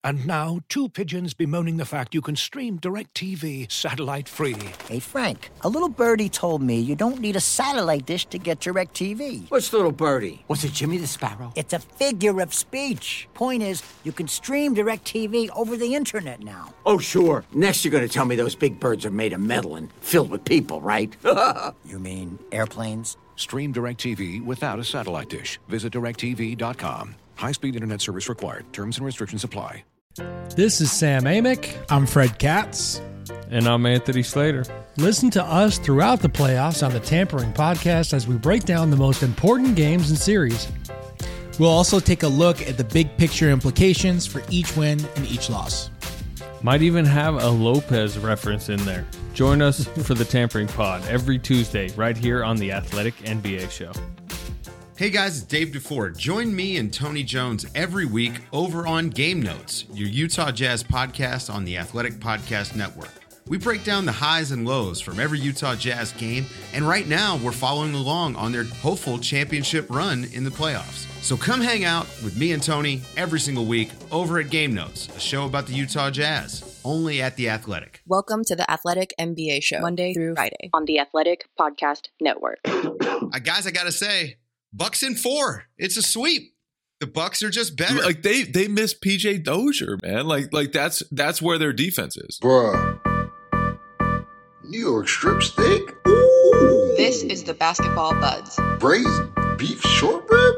And now, two pigeons bemoaning the fact you can stream DirecTV satellite-free. Hey, Frank, a little birdie told me you don't need a satellite dish to get DirecTV. What's little birdie? Was it Jimmy the Sparrow? It's a figure of speech. Point is, you can stream DirecTV over the internet now. Oh, sure. Next you're going to tell me those big birds are made of metal and filled with people, right? You mean airplanes? Stream DirecTV without a satellite dish. Visit DirecTV.com. High-speed internet service required. Terms and restrictions apply. This is Sam Amick. I'm Fred Katz. And I'm Anthony Slater. Listen to us throughout the playoffs on the Tampering Podcast as we break down the most important games and series. We'll also take a look at the big picture implications for each win and each loss. Might even have a Lopez reference in there. Join us for the Tampering Pod every Tuesday right here on the Athletic NBA Show. Hey guys, it's Dave DeFord. Join me and Tony Jones every week over on Game Notes, your Utah Jazz podcast on the Athletic Podcast Network. We break down the highs and lows from every Utah Jazz game, and right now we're following along on their hopeful championship run in the playoffs. So come hang out with me and Tony every single week over at Game Notes, a show about the Utah Jazz, only at The Athletic. Welcome to the Athletic NBA Show, Monday through Friday on the Athletic Podcast Network. Guys, I gotta say, Bucks in 4. It's a sweep. The Bucks are just better. Like they miss PJ Dozier, man. Like that's where their defense is. Bruh. New York strip steak? Ooh. This is the Basketball Buds. Braised beef short ribs?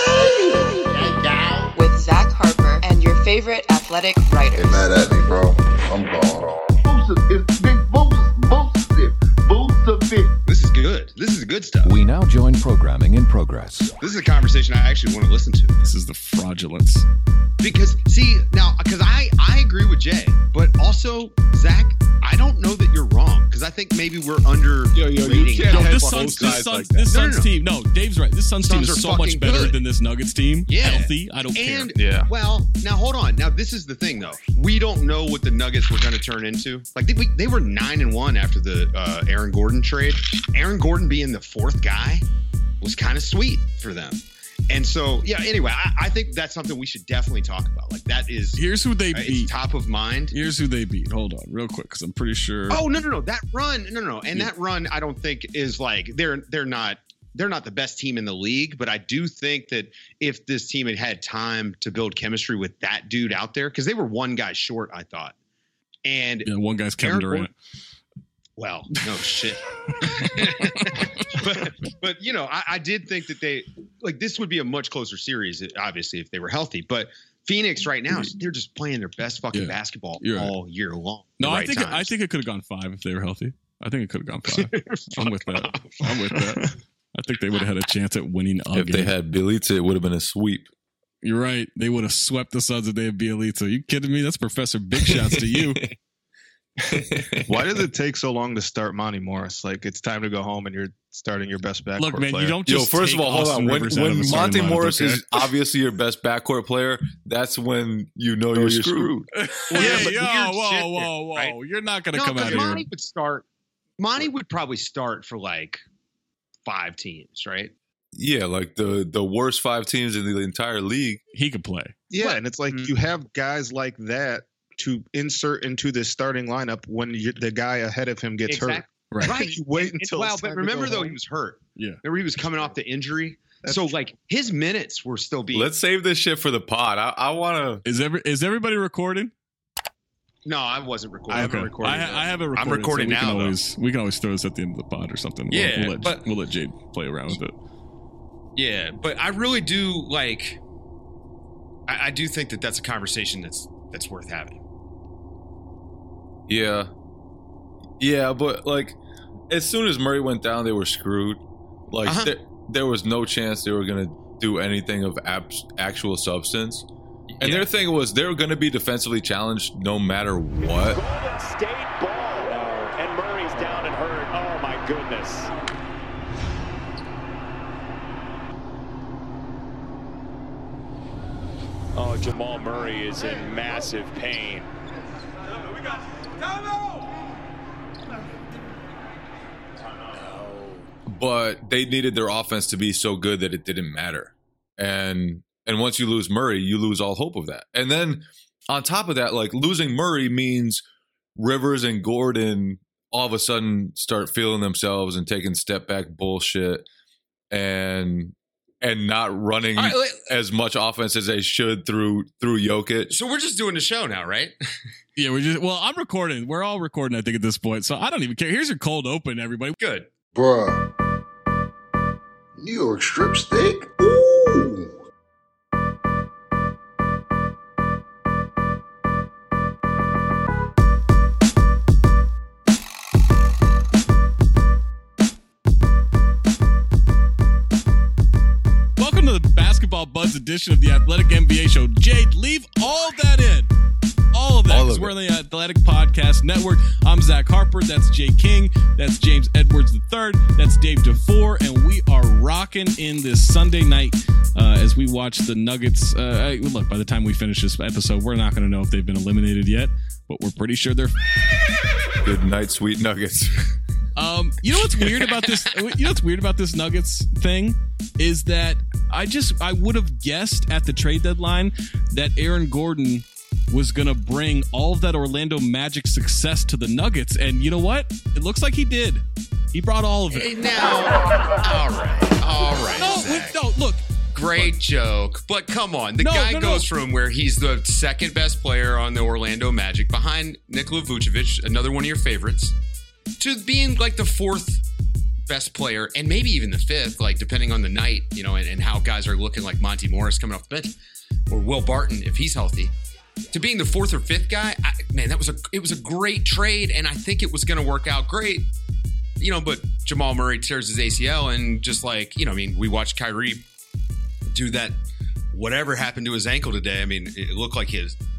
Dang. With Zach Harper and your favorite athletic writers. Get mad at me, bro. I'm gone. This is good. This is good stuff. We now join programming in progress. This is a conversation I actually want to listen to. This is the fraudulence. Because, I agree with Jay, but also, Zach, I don't know that you're wrong, because I think maybe we're under rating. This Suns team. No, Dave's right. This Suns team is so much better than this Nuggets team. Yeah. Healthy. I don't care. Yeah. Well, now hold on. Now this is the thing, though. We don't know what the Nuggets were going to turn into. Like they were 9-1 after the Aaron Gordon trade. Aaron Gordon being the fourth guy was kind of sweet for them. And so, anyway, I think that's something we should definitely talk about. Like, that is... Here's who they beat. It's top of mind. Here's who they beat. Hold on, real quick, because I'm pretty sure... Oh, no. That run... No. And that run, I don't think is like... They're not the best team in the league, but I do think that if this team had time to build chemistry with that dude out there, because they were one guy short, I thought. And one guy's Kevin Durant. Well, no shit. but I did think that this would be a much closer series, obviously, if they were healthy. But Phoenix right now, they're just playing their best fucking basketball all year long. No, I think it could have gone 5 if they were healthy. I think it could have gone 5. I'm with that. I think they would have had a chance at winning again. If they had Bielitsa, it would have been a sweep. You're right. They would have swept the Suns if they had Bielitsa. You kidding me? That's Professor Big Shots to you. Why does it take so long to start Monty Morris? Like, it's time to go home and you're starting your best backcourt player. Look, man, you don't just first of all, hold on. When Monty Morris is obviously your best backcourt player, that's when you know you're screwed. Whoa. Right? You're not going to come out Monty here. Monty would probably start for like 5 teams, right? Yeah, like the worst 5 teams in the entire league. He could play. Yeah, and it's like you have guys like that to insert into the starting lineup when the guy ahead of him gets hurt. Right. You wait until but remember though, he was hurt. Yeah. Remember he was coming off the injury. So like his minutes were still being. Let's save this shit for the pod. I want to. Is everybody recording? No, I wasn't recording. I haven't recorded. I haven't recorded. I'm recording now. We can always throw this at the end of the pod or something. We'll let Jade play around with it. Yeah, but I really do like. I do think that that's a conversation that's worth having. Yeah, but like as soon as Murray went down, they were screwed. Like there was no chance they were gonna do anything of actual substance. And their thing was they were gonna be defensively challenged no matter what. Golden State ball, and Murray's down and hurt. Oh my goodness. Oh, Jamal Murray is in massive pain. But they needed their offense to be so good that it didn't matter. And once you lose Murray, you lose all hope of that. And then on top of that, like losing Murray means Rivers and Gordon all of a sudden start feeling themselves and taking step back bullshit and not running as much offense as they should through Jokic. So we're just doing the show now, right? Yeah, I'm recording. We're all recording, I think, at this point. So I don't even care. Here's your cold open, everybody. Good. Bruh. New York strip steak? Ooh. Welcome to the Basketball Buzz edition of the Athletic NBA show. Jade, leave all that in. All of that, because we're on the Athletic Podcast Network. I'm Zach Harper. That's Jay King. That's James Edwards III. That's Dave DeFore. And we are rocking in this Sunday night as we watch the Nuggets. Look, by the time we finish this episode, we're not going to know if they've been eliminated yet, but we're pretty sure they're... Good night, sweet Nuggets. You know what's weird about this? You know what's weird about this Nuggets thing is that I would have guessed at the trade deadline that Aaron Gordon was going to bring all of that Orlando Magic success to the Nuggets. And you know what? It looks like he did. He brought all of it. Now, all right. No, look. Great joke. But come on. The guy goes from where he's the second best player on the Orlando Magic behind Nikola Vucevic, another one of your favorites, to being like the fourth best player and maybe even the fifth, like depending on the night, you know, and how guys are looking, like Monty Morris coming off the bench or Will Barton if he's healthy. To being the fourth or fifth guy, it was a great trade, and I think it was going to work out great, you know. But Jamal Murray tears his ACL, and just like, you know, I mean, we watched Kyrie do that. Whatever happened to his ankle today? I mean, it looked like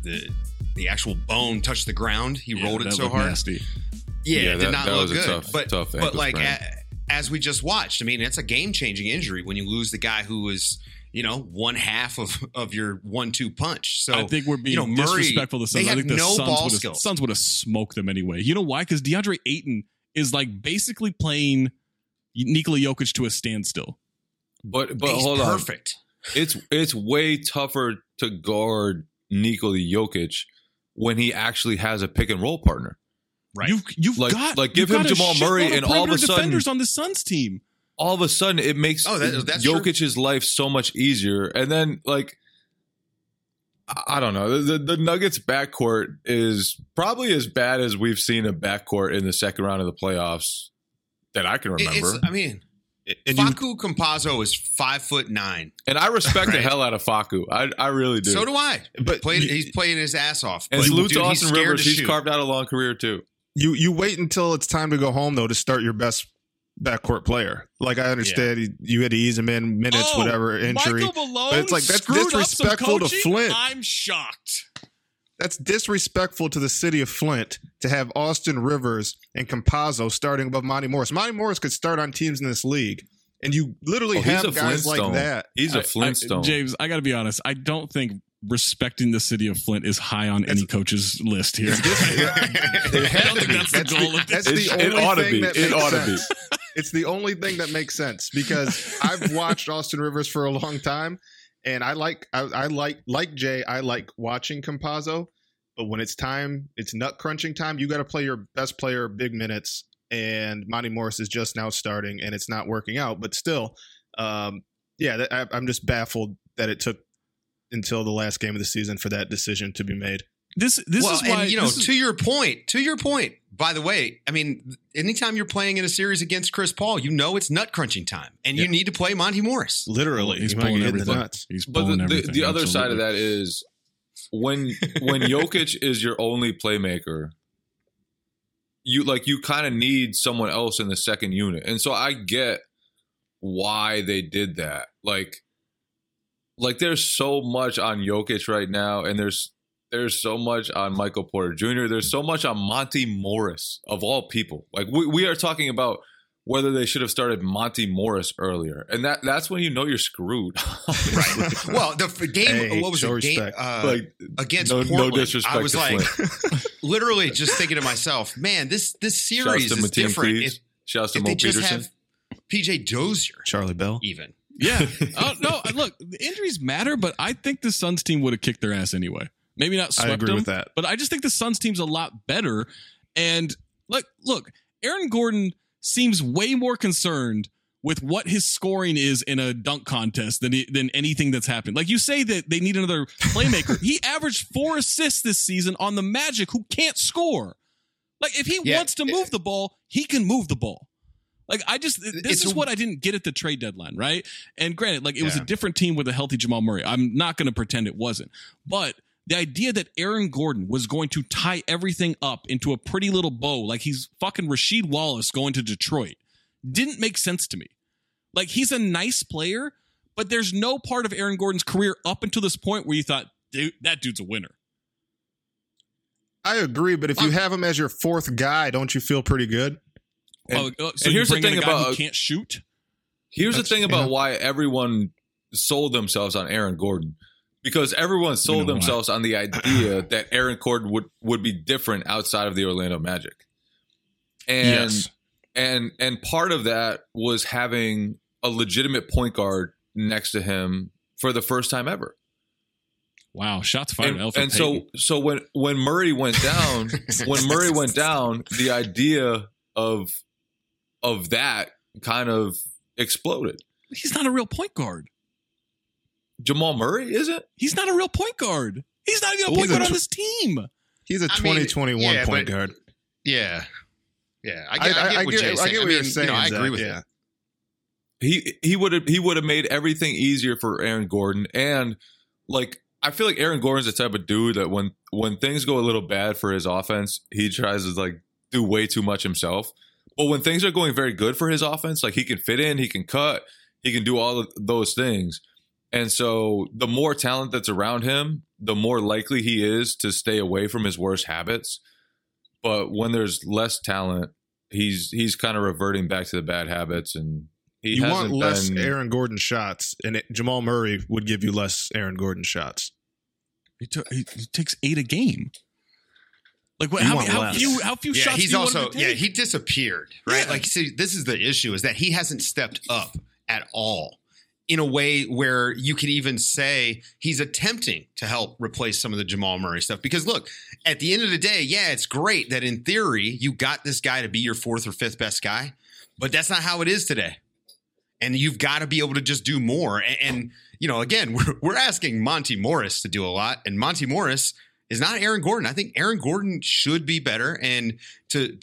the actual bone touched the ground. He rolled it so hard. Nasty. Yeah, it did not look good. Tough but like as we just watched, I mean, it's a game-changing injury when you lose the guy who was, you know, one half of your 1-2 punch. So I think we're being disrespectful to the Suns. I think the Suns would have smoked them anyway. You know why? Because DeAndre Ayton is like basically playing Nikola Jokic to a standstill. But he's hold on. Perfect. It's way tougher to guard Nikola Jokic when he actually has a pick and roll partner. Right. You've got give him Jamal Murray, and all of a sudden defenders on the Suns team. All of a sudden, it makes that's Jokic's life so much easier. And then, like, I don't know, the Nuggets backcourt is probably as bad as we've seen a backcourt in the second round of the playoffs that I can remember. Facu Campazzo is 5'9", and I respect the hell out of Facu. I really do. So do I. But he's playing his ass off. And salute to Austin Rivers. He's carved out a long career too. You wait until it's time to go home though to start your best backcourt player. Like, I understand you had to ease him in minutes, whatever injury. Michael Malone, but it's like that's disrespectful to Flint. I'm shocked. That's disrespectful to the city of Flint to have Austin Rivers and Campazzo starting above Monty Morris. Monty Morris could start on teams in this league, and you literally have guys like that. He's a Flintstone. James, I got to be honest. I don't think respecting the city of Flint is high on any coach's list here. I don't think that's the goal of this. It ought to be. It ought to be. It's the only thing that makes sense because I've watched Austin Rivers for a long time, and I like Jay. I like watching Campazzo, but when it's time, it's nut crunching time. You got to play your best player big minutes, and Monty Morris is just now starting, and it's not working out. But still, I'm just baffled that it took until the last game of the season for that decision to be made. This is why, and, you know, to your point, by the way, I mean, anytime you're playing in a series against Chris Paul, you know it's nut crunching time, and you need to play Monty Morris. Literally, he's pulling everything. The other side of that is when Jokic is your only playmaker, you kind of need someone else in the second unit, and so I get why they did that. Like there's so much on Jokic right now, and there's so much on Michael Porter Jr. There's so much on Monty Morris, of all people. Like, we are talking about whether they should have started Monty Morris earlier. And that's when you know you're screwed. Right. Well, the game, what was it? Game, against Portland, no disrespect, I was like, literally just thinking to myself, man, this series is different. Shouts to Mo Peterson. PJ Dozier. Charlie Bell. Even. Yeah. Oh, no, look, the injuries matter, but I think the Suns team would have kicked their ass anyway. Maybe not swept I agree them, with that. but I just think the Suns team's a lot better. And look, Aaron Gordon seems way more concerned with what his scoring is in a dunk contest than anything that's happened. Like you say that they need another playmaker. He averaged 4 assists this season on the Magic, who can't score. Like if he wants to move the ball, he can move the ball. Like this is what I didn't get at the trade deadline, right? And granted, like it was a different team with a healthy Jamal Murray. I'm not going to pretend it wasn't. But the idea that Aaron Gordon was going to tie everything up into a pretty little bow, like he's fucking Rasheed Wallace going to Detroit, didn't make sense to me. Like he's a nice player, but there's no part of Aaron Gordon's career up until this point where you thought, dude, that dude's a winner. I agree, but if you have him as your 4th guy, don't you feel pretty good? And, so and here's the thing about who can't shoot. Here's the thing about why everyone sold themselves on Aaron Gordon, because everyone sold themselves on the idea that Aaron Gordon would be different outside of the Orlando Magic, and part of that was having a legitimate point guard next to him for the first time ever. Wow, shots fired. And so when Murray went down, the idea of that kind of exploded. He's not a real point guard. Jamal Murray isn't? He's not a real point guard. He's not even a point guard on this team. He's a 2021 point guard. Yeah. Yeah. I get what you're saying. What you're saying. I agree with that. He would have made everything easier for Aaron Gordon. And like I feel like Aaron Gordon's the type of dude that when things go a little bad for his offense, he tries to like do way too much himself. But when things are going very good for his offense, like he can fit in, he can cut, he can do all of those things. And so the more talent that's around him, the more likely he is to stay away from his worst habits. But when there's less talent, he's kind of reverting back to the bad habits. And you want less Aaron Gordon shots, and Jamal Murray would give you less Aaron Gordon shots. He takes 8 a game. Like what? How few shots? He's do you also want him to take? he disappeared, right? Like, see, this is the issue: is that he hasn't stepped up at all in a way where you could even say he's attempting to help replace some of the Jamal Murray stuff. Because look, at the end of the day, it's great that in theory you got this guy to be your 4th or 5th best guy, but that's not how it is today. And you've got to be able to just do more. And you know, again, we're asking Monty Morris to do a lot, and Monty Morris is not Aaron Gordon. I think Aaron Gordon should be better, and to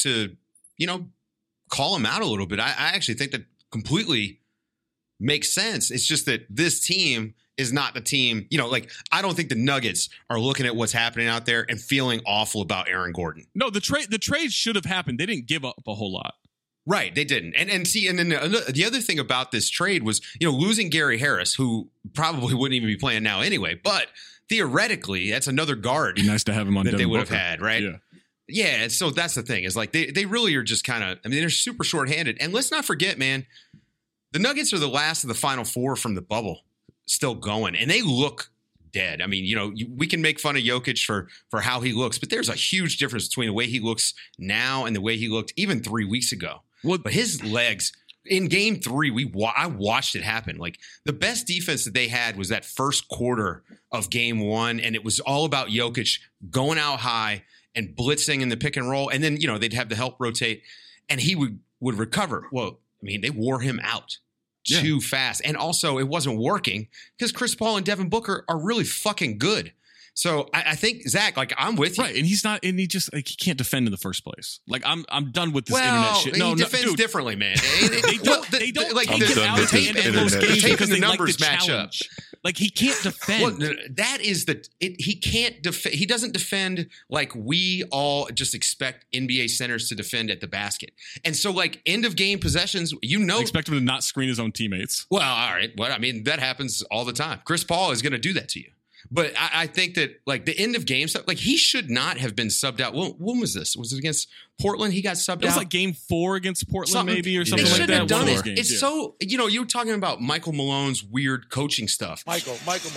call him out a little bit. I actually think that completely makes sense. It's just that this team is not the team. Like I don't think the Nuggets are looking at what's happening out there and feeling awful about Aaron Gordon. No, the trade should have happened. They didn't give up a whole lot. Right, they didn't. And then the other thing about this trade was, losing Gary Harris, who probably wouldn't even be playing now anyway, but theoretically, that's another guard. Be nice to have him on that Devin they would Booker. have had, right? Yeah. So that's the thing is like they really are just kind of. I mean, they're super shorthanded, and let's not forget, man, the Nuggets are the last of the Final Four from the bubble, still going, and they look dead. I mean, we can make fun of Jokic for how he looks, but there's a huge difference between the way he looks now and the way he looked even 3 weeks ago. But his legs. In game 3, I watched it happen. Like the best defense that they had was that first quarter of game 1, and it was all about Jokic going out high and blitzing in the pick and roll, and then they'd have the help rotate, and he would recover. Well, I mean, they wore him out too fast, and also it wasn't working because Chris Paul and Devin Booker are really fucking good. So I think Zach, like I'm with you, right? And he's not, and he just like he can't defend in the first place. Like I'm done with this internet shit. No, he defends differently, man. They don't like take him out and those games because the numbers match up. Like he can't defend. Well, that is he can't defend. He doesn't defend like we all just expect NBA centers to defend at the basket. And so, like end of game possessions, I expect him to not screen his own teammates. Well, all right. Well, I mean that happens all the time. Chris Paul is going to do that to you. But I think that like the end of game stuff, like he should not have been subbed out. When was this? Was it against Portland? He got subbed out. It was like game 4 against Portland, maybe, or something like that. They shouldn't have done it. It's so, you're talking about Michael Malone's weird coaching stuff. Michael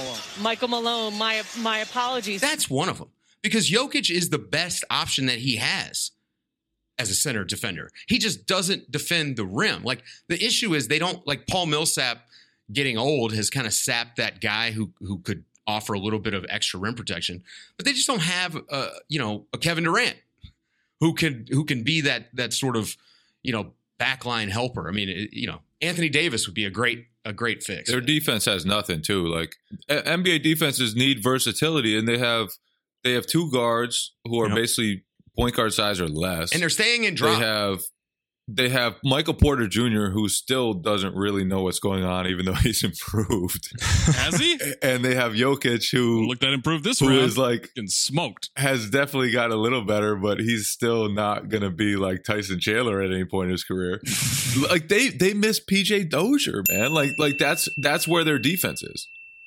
Malone, my apologies. That's one of them. Because Jokic is the best option that he has as a center defender. He just doesn't defend the rim. Like the issue is they don't, like Paul Millsap getting old has kind of sapped that guy who could offer a little bit of extra rim protection, but they just don't have a Kevin Durant who can be that sort of backline helper. I mean, Anthony Davis would be a great fix. Their defense has nothing too. Like NBA defenses need versatility, and they have 2 guards who are basically point guard size or less, and they're staying in drop. They have Michael Porter Jr., who still doesn't really know what's going on, even though he's improved. Has he? And they have Jokic, who looked at improved this who round. is like getting smoked. Has definitely got a little better, but he's still not gonna be like Tyson Chandler at any point in his career. Like they miss PJ Dozier, man. Like that's where their defense is.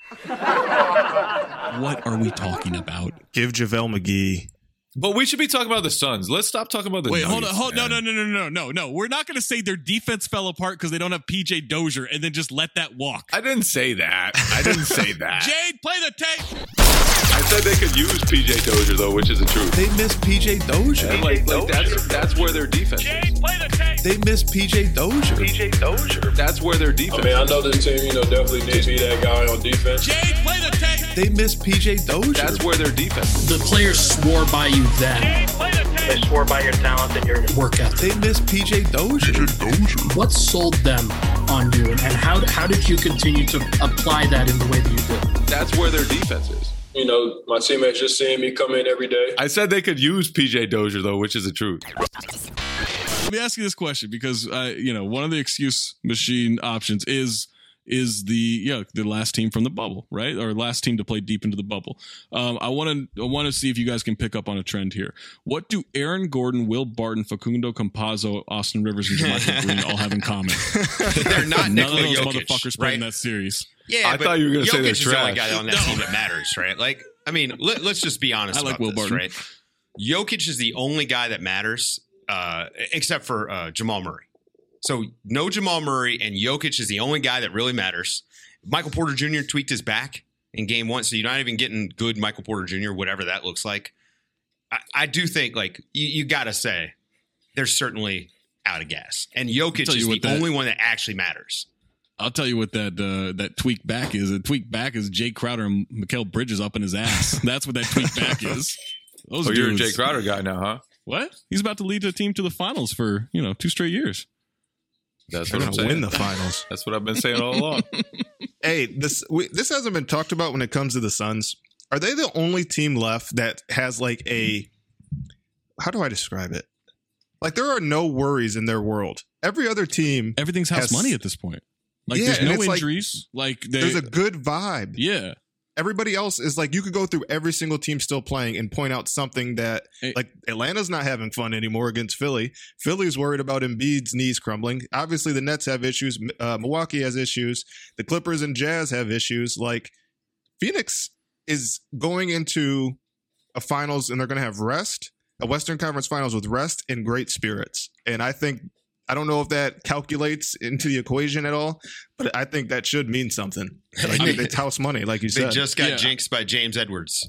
What are we talking about? Give JaVale McGee. But we should be talking about the Suns. Let's stop talking about the Nuggets. Hold on. No. We're not going to say their defense fell apart because they don't have PJ Dozier and then just let that walk. I didn't say that. Jade, play the tape. I said they could use PJ Dozier, though, which is the truth. They miss PJ Dozier. That's where their defense is. Jade, play the tape. They miss PJ Dozier. That's where their defense is. I know this team, definitely need to be that guy on defense. Jade, play the tape. They miss PJ Dozier. That's where their defense is. The players swore by you then. Jade, play the tape. They swore by your talent and your work ethic. They miss PJ Dozier. What sold them on you, and how did you continue to apply that in the way that you did? That's where their defense is. My teammates just seeing me come in every day. I said they could use PJ Dozier, though, which is the truth. Let me ask you this question because, one of the excuse machine options is the last team from the bubble, right? Or last team to play deep into the bubble. I want to see if you guys can pick up on a trend here. What do Aaron Gordon, Will Barton, Facundo Campazzo, Austin Rivers, and JaMychal Green all have in common? They're not Nikola None of those Jokic, motherfuckers playing that series. Yeah, I thought you were going to say they're Jokic is trash. the only guy on that team that matters, right? Like, I mean, let's just be honest about Will this, Barton. right? Jokic is the only guy that matters, except for Jamal Murray. So no Jamal Murray, and Jokic is the only guy that really matters. Michael Porter Jr. tweaked his back in game 1, so you're not even getting good Michael Porter Jr., whatever that looks like. I do think, like, you got to say they're certainly out of gas. And Jokic is the only one that actually matters. I'll tell you what that tweak back is. A tweak back is Jay Crowder and Mikal Bridges up in his ass. That's what that tweak back is. Those you're a Jay Crowder guy now, huh? What? He's about to lead the team to the finals for 2 straight years. That's what I'm saying. Win the finals. That's what I've been saying all along. Hey, this hasn't been talked about when it comes to the Suns. Are they the only team left that has like how do I describe it? Like there are no worries in their world. Every other team, everything's house money at this point. Like there's no injuries. There's a good vibe. Yeah. Everybody else is like, you could go through every single team still playing and point out something that, like, Atlanta's not having fun anymore against Philly. Philly's worried about Embiid's knees crumbling. Obviously, the Nets have issues. Milwaukee has issues. The Clippers and Jazz have issues. Like, Phoenix is going into a finals, and they're going to have a Western Conference Finals with rest and great spirits. And I don't know if that calculates into the equation at all, but I think that should mean something. Like, it's house money, like you said. They just got jinxed by James Edwards.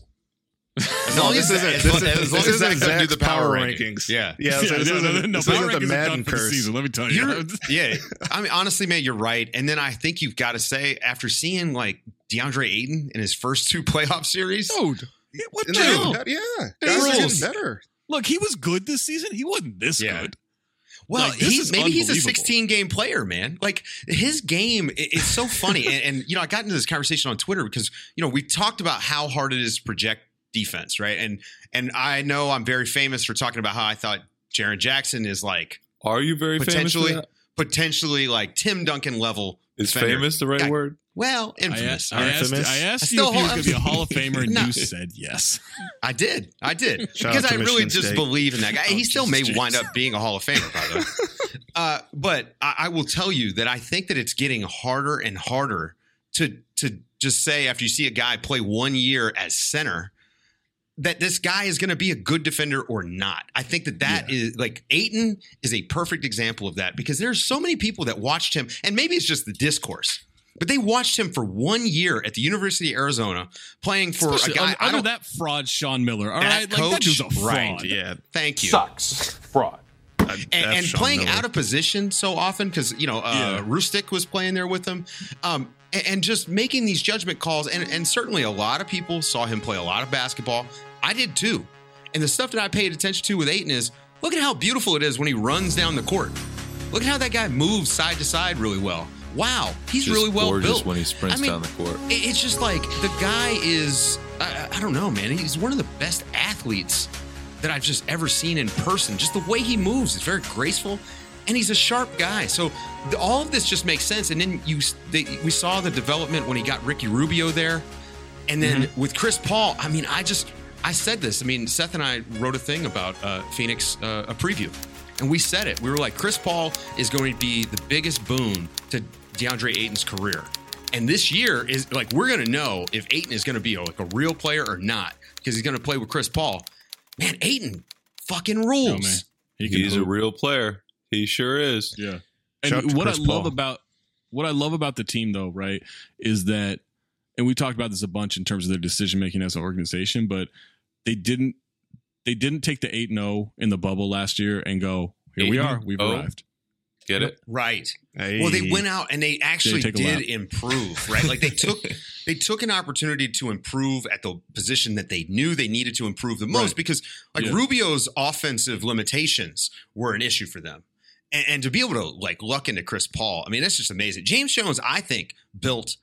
As long as Zach doesn't do the power rankings. Yeah. This isn't the Madden curse. Season, let me tell you. Yeah. I mean, honestly, man, you're right. And then I think you've got to say, after seeing like DeAndre Ayton in his first 2 playoff series. Dude, what the hell? Yeah. Guys are getting better. Look, he was good this season. He wasn't this good. Well, he's a 16-game player, man. Like, his game is so funny. And I got into this conversation on Twitter because, we talked about how hard it is to project defense, right? And I know I'm very famous for talking about how I thought Jaren Jackson is like... Are you very famous for that? Potentially like Tim Duncan level. Is famous the right word? Well, infamous. I asked you if he was going to be a Hall of Famer, and you said yes. I did. Because I really just believe in that guy. He still may wind up being a Hall of Famer, by the way. But I will tell you that I think that it's getting harder and harder to just say, after you see a guy play 1 year as center, that this guy is going to be a good defender or not. I think that is like Ayton is a perfect example of that, because there's so many people that watched him, and maybe it's just the discourse, but they watched him for 1 year at the University of Arizona playing for a guy. Under that fraud, Sean Miller. All right, coach, that dude's a fraud. Right? Yeah, thank you. Sucks. Fraud. and playing out of position so often because Rustic was playing there with him, and just making these judgment calls. And certainly a lot of people saw him play a lot of basketball. I did too. And the stuff that I paid attention to with Ayton is look at how beautiful it is when he runs down the court. Look at how that guy moves side to side really well. Wow, he's just really well built when he sprints down the court. It's just like the guy is, I don't know, man. He's one of the best athletes that I've just ever seen in person. Just the way he moves is very graceful, and he's a sharp guy. So all of this just makes sense. And then we saw the development when he got Ricky Rubio there. And then with Chris Paul, I mean, I said this. I mean, Seth and I wrote a thing about Phoenix, a preview. And we said it. We were like, Chris Paul is going to be the biggest boon to DeAndre Ayton's career. And this year is like, we're going to know if Ayton is going to be like a real player or not because he's going to play with Chris Paul. Man, Ayton fucking rules. Oh, man. He's a real player. He sure is. Yeah. And what I love about the team, though, right, is that, and we talked about this a bunch in terms of their decision making as an organization, but they didn't take the 8-0 in the bubble last year and go, here we are, we've arrived. Get it? Right. Hey. Well, they went out and they actually did improve, right? Like they took an opportunity to improve at the position that they knew they needed to improve the most because Rubio's offensive limitations were an issue for them. And to be able to like luck into Chris Paul, I mean, that's just amazing. James Jones, I think, built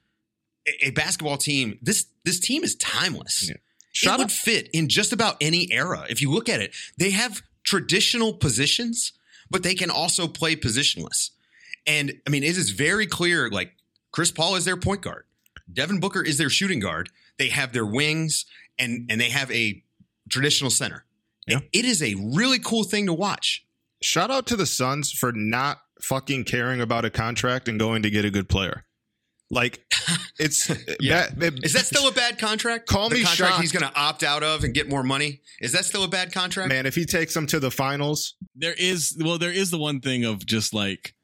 a basketball team. This team is timeless. Yeah. It would fit in just about any era. If you look at it, they have traditional positions, but they can also play positionless. And I mean, it is very clear, like Chris Paul is their point guard. Devin Booker is their shooting guard. They have their wings and they have a traditional center. Yeah. It is a really cool thing to watch. Shout out to the Suns for not fucking caring about a contract and going to get a good player. Like, it's is that still a bad contract? Call me shocked. He's going to opt out of and get more money. Is that still a bad contract? Man, if he takes them to the finals, there is the one thing of just like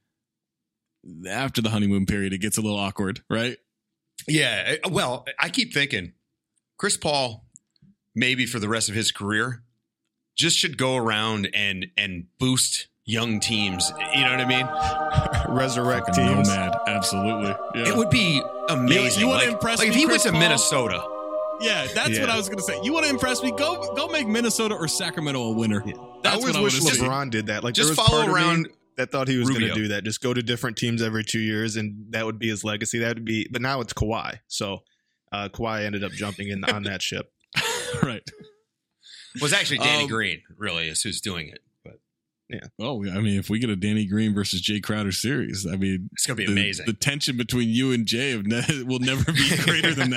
after the honeymoon period, it gets a little awkward, right? Yeah. Well, I keep thinking Chris Paul, maybe for the rest of his career, just should go around and boost young teams. You know what I mean? Resurrect teams. Nomad. Absolutely. Yeah. It would be amazing. You want to impress me, if he went to Paul? Minnesota. Yeah, that's what I was going to say. You want to impress me? Go make Minnesota or Sacramento a winner. Yeah. I always wish LeBron did that. Like, just there was follow part around of me that thought he was going to do that. Just go to different teams every 2 years, and that would be his legacy. That would be. But now it's Kawhi. So Kawhi ended up jumping in on that ship. Right. It was actually Danny Green, really, is who's doing it. But yeah. Oh, I mean, if we get a Danny Green versus Jay Crowder series, I mean, it's going to be amazing. The tension between you and Jay will never be greater than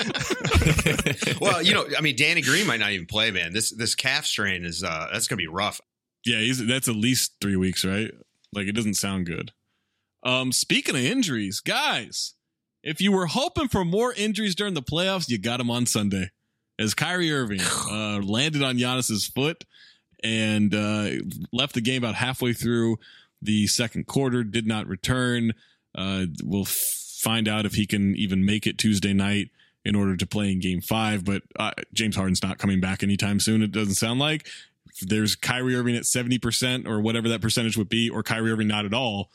that. Well, I mean, Danny Green might not even play, man. This calf strain is that's going to be rough. Yeah, that's at least 3 weeks, right? Like, it doesn't sound good. Speaking of injuries, guys, if you were hoping for more injuries during the playoffs, you got them on Sunday. As Kyrie Irving landed on Giannis's foot and left the game about halfway through the second quarter, did not return. We'll find out if he can even make it Tuesday night in order to play in Game 5. But James Harden's not coming back anytime soon, it doesn't sound like. If there's Kyrie Irving at 70% or whatever that percentage would be, or Kyrie Irving not at all,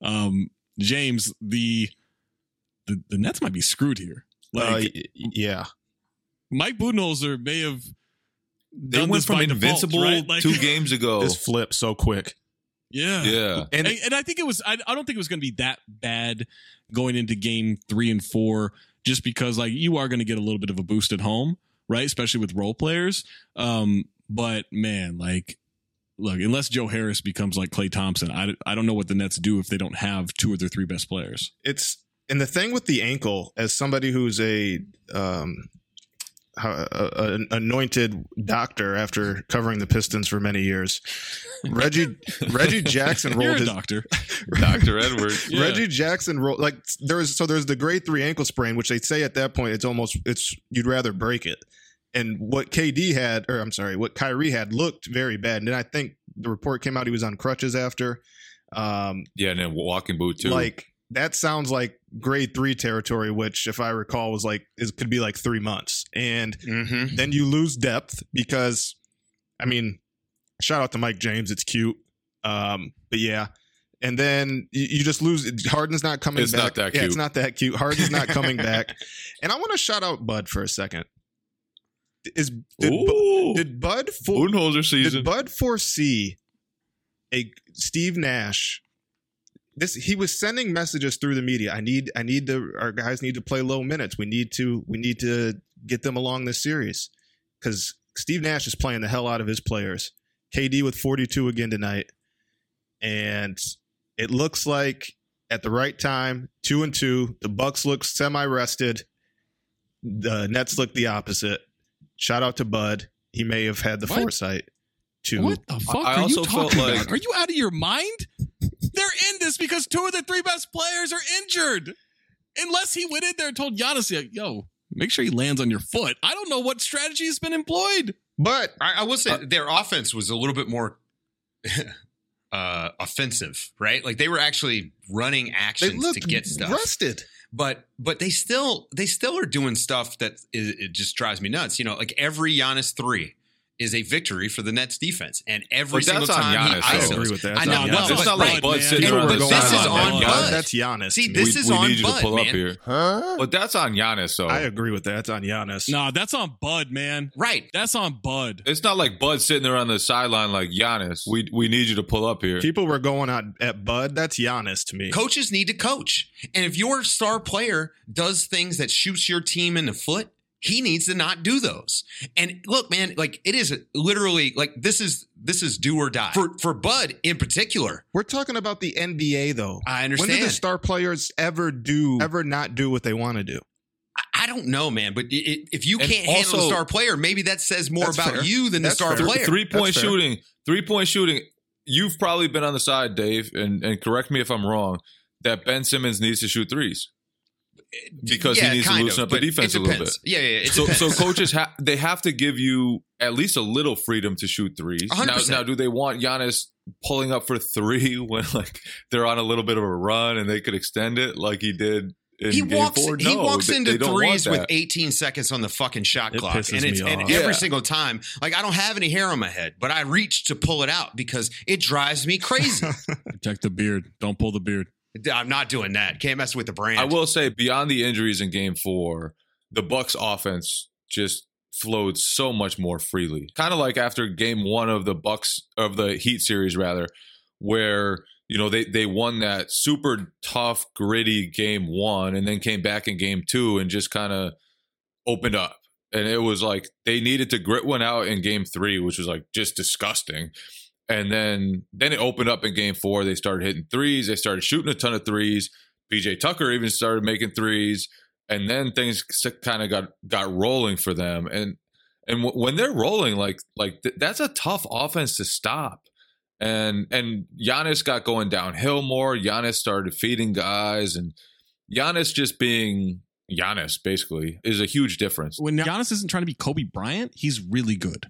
James, the Nets might be screwed here. Yeah. Mike Budenholzer may have they went from invincible default, right? 2 games ago. This flipped so quick. Yeah. And I think it was, I don't think it was going to be that bad going into Game 3 and 4, just because like you are going to get a little bit of a boost at home, right? Especially with role players. But man, like, look, unless Joe Harris becomes like Klay Thompson, I don't know what the Nets do if they don't have 2 of their 3 best players. And the thing with the ankle, as somebody who's an anointed doctor after covering the Pistons for many years, Reggie Jackson rolled his doctor, Dr. Edwards. Yeah. Reggie Jackson rolled like there's the grade 3 ankle sprain, which they say at that point it's you'd rather break it. And what Kyrie had looked very bad. And then I think the report came out he was on crutches after. And then walking boot too. Like, that sounds like grade 3 territory, which, if I recall, could be like 3 months. And then you lose depth because, I mean, shout out to Mike James. It's cute. But yeah. And then you just lose. Harden's not coming back. It's not that cute. Yeah, it's not that cute. Harden's not coming back. And I want to shout out Bud for a second. Did Bud Budenholzer season. Did Bud foresee a Steve Nash? He was sending messages through the media. Our guys need to play low minutes. We need to get them along this series because Steve Nash is playing the hell out of his players. KD with 42 again tonight, and it looks like at the right time, 2-2. The Bucks look semi-rested. The Nets look the opposite. Shout out to Bud. He may have had the foresight to. What the fuck are you talking about? Are you out of your mind? They're in this because 2 of the 3 best players are injured. Unless he went in there and told Giannis, yo, make sure he lands on your foot. I don't know what strategy has been employed. But I will say their offense was a little bit more offensive, right? Like they were actually running actions to get stuff. Rested. But they still are doing stuff that it just drives me nuts. You know, like every Giannis 3 is a victory for the Nets defense, and every single time he isos. I agree with that. I know. Well, it's not like Bud sitting around the this is on Bud. That's Giannis. See, this is on Bud. We need you to pull up here, but that's on Giannis. So I agree with that. That's on Giannis. No, that's on Bud, man. Right. That's on Bud. It's not like Bud sitting there on the sideline like Giannis. We need you to pull up here. People were going on at Bud. That's Giannis to me. Coaches need to coach, and if your star player does things that shoots your team in the foot, he needs to not do those. And look, man, like it is literally like this is do or die for Bud in particular. We're talking about the NBA though. I understand. When do the star players ever not do what they want to do? I don't know, man. But if you can't handle the star player, maybe that says more about you than the star player. 3-point shooting. You've probably been on the side, Dave, and correct me if I'm wrong, that Ben Simmons needs to shoot threes. Because he needs to loosen up the defense a little bit. Yeah. So coaches they have to give you at least a little freedom to shoot threes. Now, do they want Giannis pulling up for 3 when like they're on a little bit of a run and they could extend it like he did in Game 4? No, he walks into threes with 18 seconds on the fucking shot clock, and every single time, like I don't have any hair on my head, but I reach to pull it out because it drives me crazy. Protect the beard. Don't pull the beard. I'm not doing that. Can't mess with the brand. I will say, beyond the injuries in Game 4, the Bucks offense just flowed so much more freely. Kind of like after Game 1 of the Heat series, rather, where they won that super tough, gritty Game 1, and then came back in Game 2 and just kind of opened up. And it was like they needed to grit one out in Game 3, which was like just disgusting. And then it opened up in Game 4. They started hitting threes. They started shooting a ton of threes. PJ Tucker even started making threes. And then things kind of got rolling for them. And when they're rolling, that's a tough offense to stop. And Giannis got going downhill more. Giannis started feeding guys. And Giannis just being Giannis, basically, is a huge difference. When Giannis isn't trying to be Kobe Bryant, he's really good.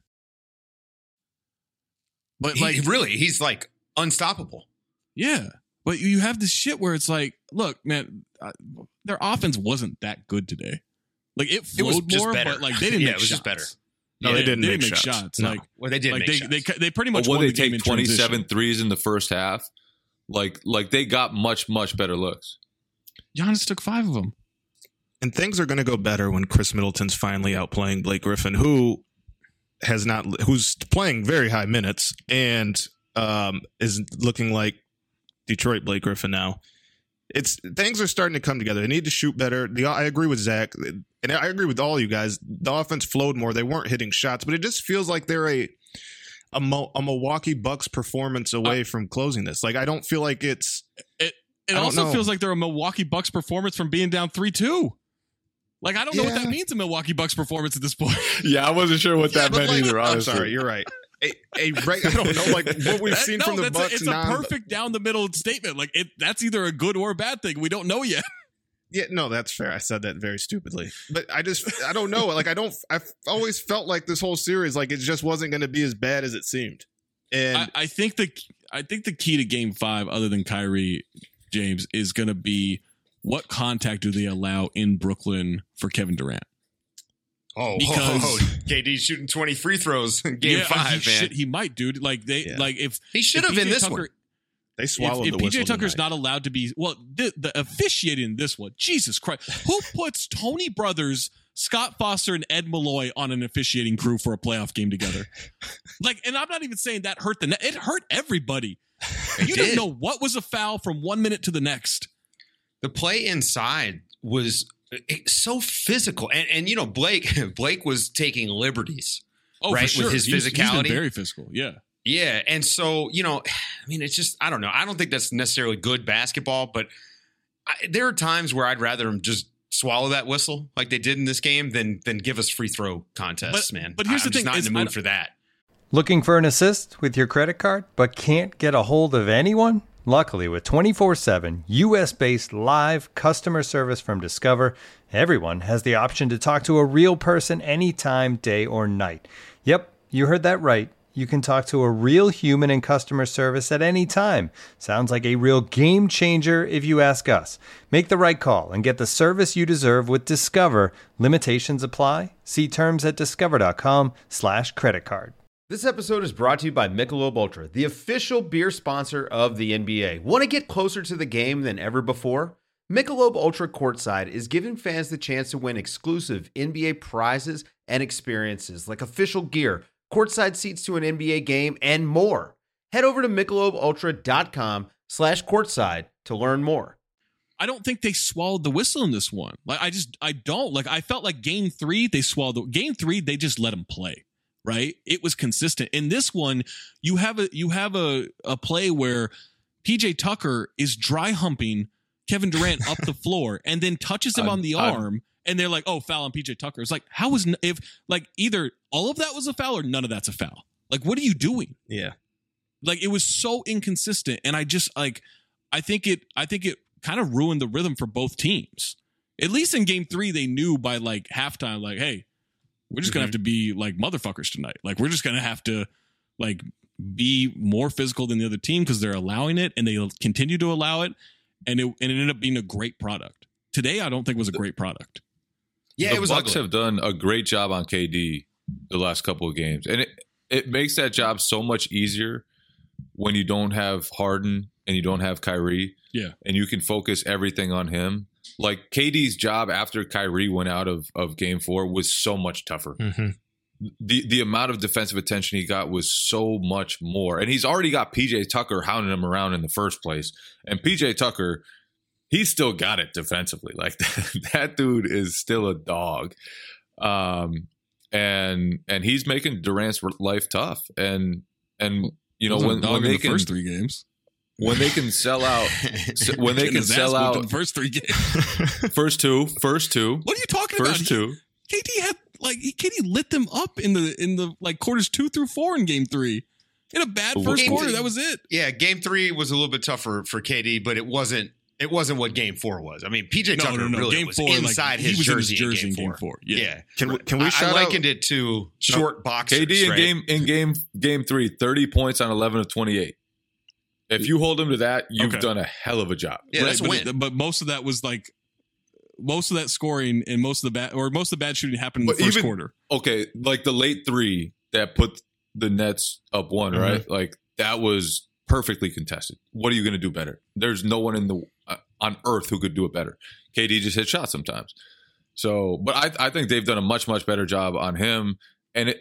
But he's like unstoppable. Yeah. But you have this shit where it's like, look, man, their offense wasn't that good today. Like it flowed more, but like they didn't make shots. It was just better. No, they didn't make shots. No. Like they did make shots. They pretty much won the game in 27 threes in the first half. Like they got much, much better looks. Giannis took 5 of them. And things are going to go better when Chris Middleton's finally outplaying Blake Griffin, who's playing very high minutes and is looking like Detroit Blake Griffin now. Things are starting to come together. They need to shoot better. I agree with Zach, and I agree with all you guys. The offense flowed more. They weren't hitting shots, but it just feels like they're a Milwaukee Bucks performance away from closing this. Like I don't feel like it also feels like they're a Milwaukee Bucks performance from being down 3-2. Like, I don't know what that means, a Milwaukee Bucks performance at this point. Yeah, I wasn't sure what that meant either, honestly. I'm sorry, you're right. I don't know, like, what we've seen from the Bucks. It's a perfect down-the-middle statement. Like, that's either a good or a bad thing. We don't know yet. Yeah, no, that's fair. I said that very stupidly. But I don't know. Like, I've always felt like this whole series, like, it just wasn't going to be as bad as it seemed. And I think the key to Game 5, other than Kyrie, James, is going to be what contact do they allow in Brooklyn for Kevin Durant? Because KD's shooting 20 free throws in game 5, man. He might, dude. Like if he should have in this one. They swallowed if the whistle. PJ Tucker's tonight. not allowed to be, the officiating in this one, Jesus Christ, who puts Tony Brothers, Scott Foster, and Ed Malloy on an officiating crew for a playoff game together? And I'm not even saying that hurt it hurt everybody. You didn't know what was a foul from 1 minute to the next. The play inside was so physical, and Blake was taking liberties. Oh, right, for sure. With his physicality, he's been very physical. Yeah. Yeah, and so, it's just, I don't know. I don't think that's necessarily good basketball, but there are times where I'd rather them just swallow that whistle like they did in this game than give us free throw contests, man. But here's I'm the thing. just not in the mood for that. Looking for an assist with your credit card, but can't get a hold of anyone? Luckily, with 24/7 U.S.-based live customer service from Discover, everyone has the option to talk to a real person anytime, day or night. Yep, you heard that right. You can talk to a real human in customer service at any time. Sounds like a real game changer if you ask us. Make the right call and get the service you deserve with Discover. Limitations apply. See terms at discover.com/creditcard. This episode is brought to you by Michelob Ultra, the official beer sponsor of the NBA. Want to get closer to the game than ever before? Michelob Ultra Courtside is giving fans the chance to win exclusive NBA prizes and experiences like official gear, courtside seats to an NBA game, and more. Head over to MichelobUltra.com/courtside to learn more. I don't think they swallowed the whistle in this one. I don't. I felt like game 3, they swallowed game 3, they just let him play. Right? It was consistent. In this one, you have a play where PJ Tucker is dry humping Kevin Durant up the floor and then touches him on the arm, and they're like, "Oh, foul on PJ Tucker." It's like, how was either all of that was a foul or none of that's a foul? Like, what are you doing? Yeah. Like, it was so inconsistent, and I just I think it kind of ruined the rhythm for both teams. At least in game 3, they knew by like halftime, like, hey, we're just gonna have to be like motherfuckers tonight. Like, we're just gonna have to like be more physical than the other team because they're allowing it, and they continue to allow it, and it ended up being a great product. Today, I don't think was a great product. Yeah, the it was Bucks ugly. have done a great job on KD the last couple of games, and it makes that job so much easier when you don't have Harden and you don't have Kyrie. Yeah, and you can focus everything on him. Like, KD's job after Kyrie went out of game 4 was so much tougher. Mm-hmm. The amount of defensive attention he got was so much more. And he's already got PJ Tucker hounding him around in the first place. And PJ Tucker, he's still got it defensively. Like, that dude is still a dog. And he's making Durant's life tough. And when they can, first 3 games. When they can sell out, the first 3 games, first two. What are you talking about? First 2. KD had KD lit them up in the like quarters 2 through 4 in game 3. In a bad first quarter, that was it. Yeah, game 3 was a little bit tougher for KD, but it wasn't what game 4 was. I mean, PJ Tucker really game was 4, inside his jersey in game 4. Yeah. Can we I likened it to short boxers. KD in game 3, 30 points on 11 of 28. If you hold him to that, you've done a hell of a job. Yeah, that's a win. But most of that was like most of that scoring and most of the bad shooting happened in the first quarter. Okay, like the late 3 that put the Nets up 1, right? Like, that was perfectly contested. What are you going to do better? There's no one on earth who could do it better. KD just hit shots sometimes. So, but I think they've done a much, much better job on him. And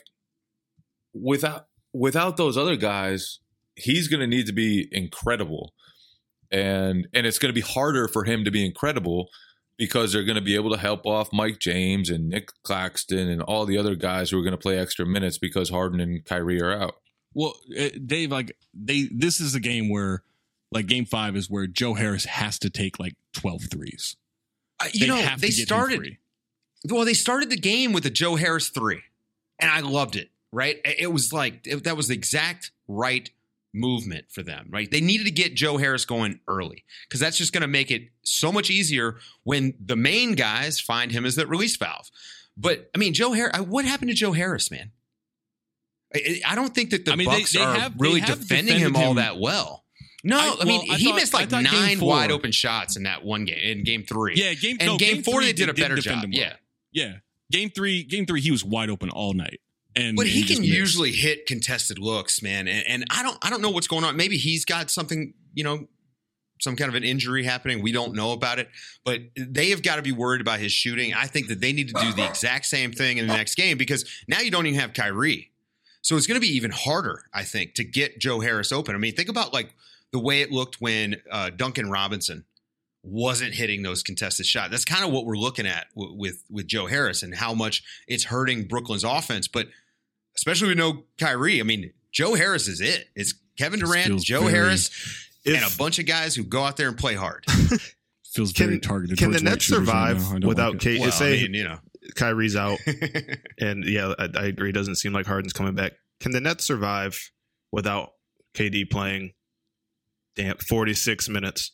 without those other guys, he's going to need to be incredible. And it's going to be harder for him to be incredible because they're going to be able to help off Mike James and Nick Claxton and all the other guys who are going to play extra minutes because Harden and Kyrie are out. Well, Dave, this is a game where, like, game 5 is where Joe Harris has to take like 12 threes. They started the game with a Joe Harris 3, and I loved it. Right, it was like that was the exact right movement for them. Right, they needed to get Joe Harris going early because that's just going to make it so much easier when the main guys find him as that release valve. But I mean, Joe Harris, what happened to Joe Harris, man? I don't think that the Bucks are really defending him all that well. No, he missed like 9 wide open shots in that one game, in game 3. Yeah, game 4 they did a better job. Yeah. Game three, he was wide open all night. But he can usually hit contested looks, man. And I don't know what's going on. Maybe he's got something, some kind of an injury happening. We don't know about it. But they have got to be worried about his shooting. I think that they need to do the exact same thing in the next game because now you don't even have Kyrie. So it's going to be even harder, I think, to get Joe Harris open. I mean, think about like the way it looked when Duncan Robinson wasn't hitting those contested shots. That's kind of what we're looking at with Joe Harris and how much it's hurting Brooklyn's offense. But especially with no Kyrie, I mean, Joe Harris is it. It's Kevin Durant, Joe Harris, and a bunch of guys who go out there and play hard. Feels very targeted. Can the Nets survive without KD? Well, say Kyrie's out, and I agree. It doesn't seem like Harden's coming back. Can the Nets survive without KD playing 46 minutes?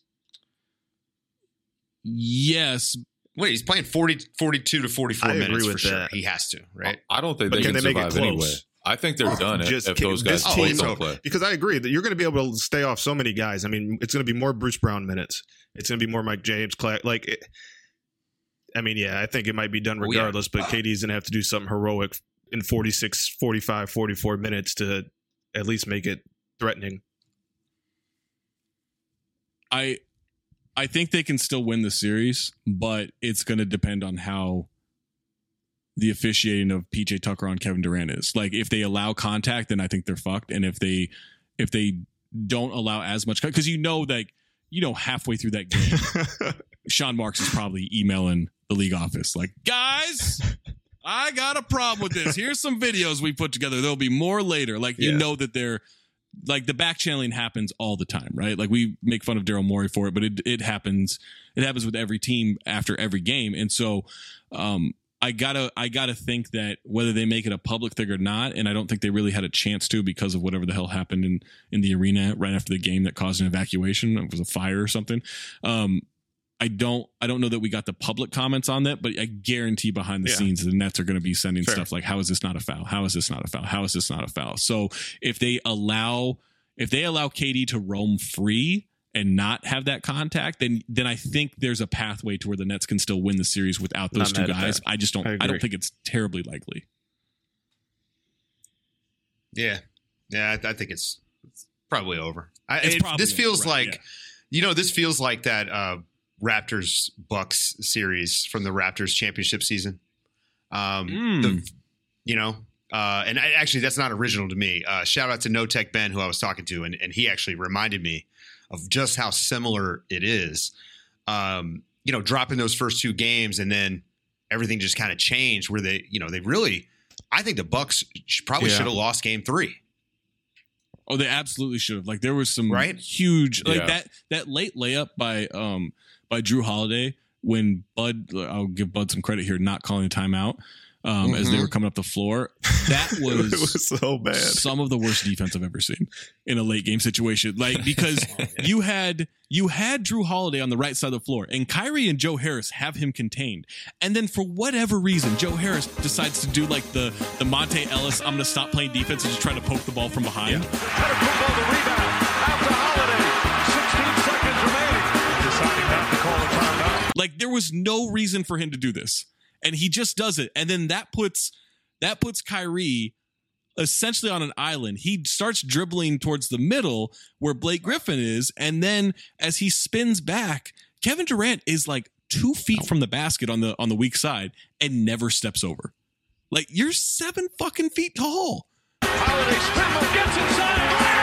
Yes. Wait, he's playing 42 to 44 minutes agree with for sure. that. He has to, right? I don't think But they can can they make it survive anyway. close? I think they're done if those guys don't play. Because I agree that you're going to be able to stay off so many guys. I mean, it's going to be more Bruce Brown minutes. It's going to be more Mike James. I think it might be done regardless, but KD's going to have to do something heroic in 46, 45, 44 minutes to at least make it threatening. I think they can still win the series, but it's going to depend on how the officiating of PJ Tucker on Kevin Durant is. Like, if they allow contact, then I think they're fucked. And if they don't allow as much, because halfway through that game, Sean Marks is probably emailing the league office like, guys, I got a problem with this. Here's some videos we put together. There'll be more later. Like, that they're like, the back channeling happens all the time, right? Like, we make fun of Daryl Morey for it, but it happens. It happens with every team after every game. And so, I gotta think that whether they make it a public thing or not, and I don't think they really had a chance to because of whatever the hell happened in the arena right after the game that caused an evacuation. It was a fire or something. I don't know that we got the public comments on that, but I guarantee behind the scenes the Nets are going to be sending stuff like, how is this not a foul? How is this not a foul? How is this not a foul? So if they allow KD to roam free and not have that contact, then I think there's a pathway to where the Nets can still win the series without those two guys. I just don't. I don't think it's terribly likely. Yeah, I think it's probably over. This feels like that Raptors Bucks series from the Raptors championship season. And actually that's not original to me. Shout out to No Tech Ben, who I was talking to, and he actually reminded me of just how similar it is. Dropping those first two games and then everything just kind of changed where they really, I think the Bucks probably should have lost game 3. Oh, they absolutely should have. Like, there was some huge, that late layup by Drew Holiday when Bud, I'll give Bud some credit here, not calling a timeout as they were coming up the floor. That was, it was so bad. Some of the worst defense I've ever seen in a late game situation. Like, because you had Drew Holiday on the right side of the floor, and Kyrie and Joe Harris have him contained. And then for whatever reason, Joe Harris decides to do like the Monte Ellis, I'm going to stop playing defense and just try to poke the ball from behind. Try to football the rebound out to Holiday. 16 seconds remaining. Deciding not to call a timeout. Like, there was no reason for him to do this, and he just does it. And then that puts Kyrie essentially on an island. He starts dribbling towards the middle where Blake Griffin is, and then as he spins back, Kevin Durant is like 2 feet from the basket on the weak side and never steps over. Like, you're 7 fucking feet tall. Holiday spin, gets inside.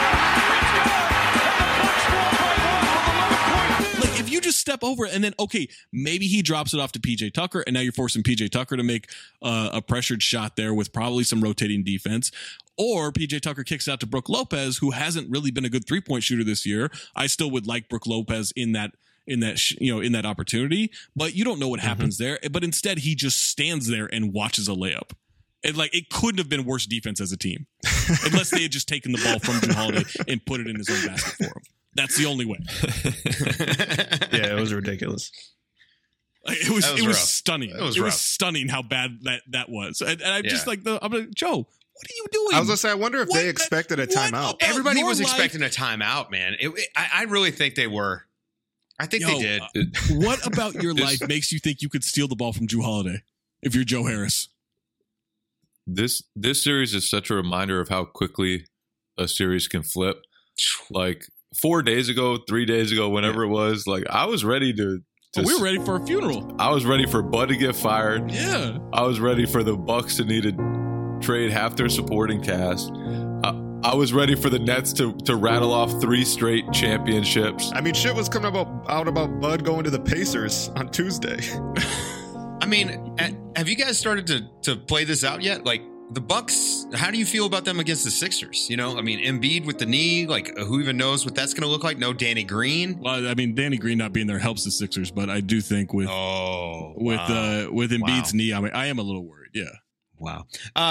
Like, if you just step over it and then, okay, maybe he drops it off to PJ Tucker, and now you're forcing PJ Tucker to make a pressured shot there with probably some rotating defense. Or PJ Tucker kicks out to Brook Lopez, who hasn't really been a good 3-point shooter this year. I still would like Brook Lopez in that opportunity, but you don't know what happens there. But instead, he just stands there and watches a layup. And like, it couldn't have been worse defense as a team, unless they had just taken the ball from Drew Holiday and put it in his own basket for him. That's the only way. Yeah, it was ridiculous. It was stunning. It was stunning how bad that was. And I'm just like, I'm like, Joe, what are you doing? I was gonna say, I wonder if they expected a timeout. Everybody was expecting a timeout, man. I really think they were. I think they did. What about your life makes you think you could steal the ball from Drew Holiday if you're Joe Harris. This series is such a reminder of how quickly a series can flip. Like 4 days ago, 3 days ago, whenever it was, like I was ready to we were ready for a funeral. I was ready for Bud to get fired. Yeah. I was ready for the Bucks to need to trade half their supporting cast. I was ready for the Nets to rattle off 3 straight championships. I mean, shit was coming out about Bud going to the Pacers on Tuesday. I mean, have you guys started to play this out yet? Like the Bucks, how do you feel about them against the Sixers? You know, I mean, Embiid with the knee, like who even knows what that's going to look like? No Danny Green. Well, I mean, Danny Green not being there helps the Sixers, but I do think with Embiid's knee, I mean, I am a little worried. Yeah. Wow.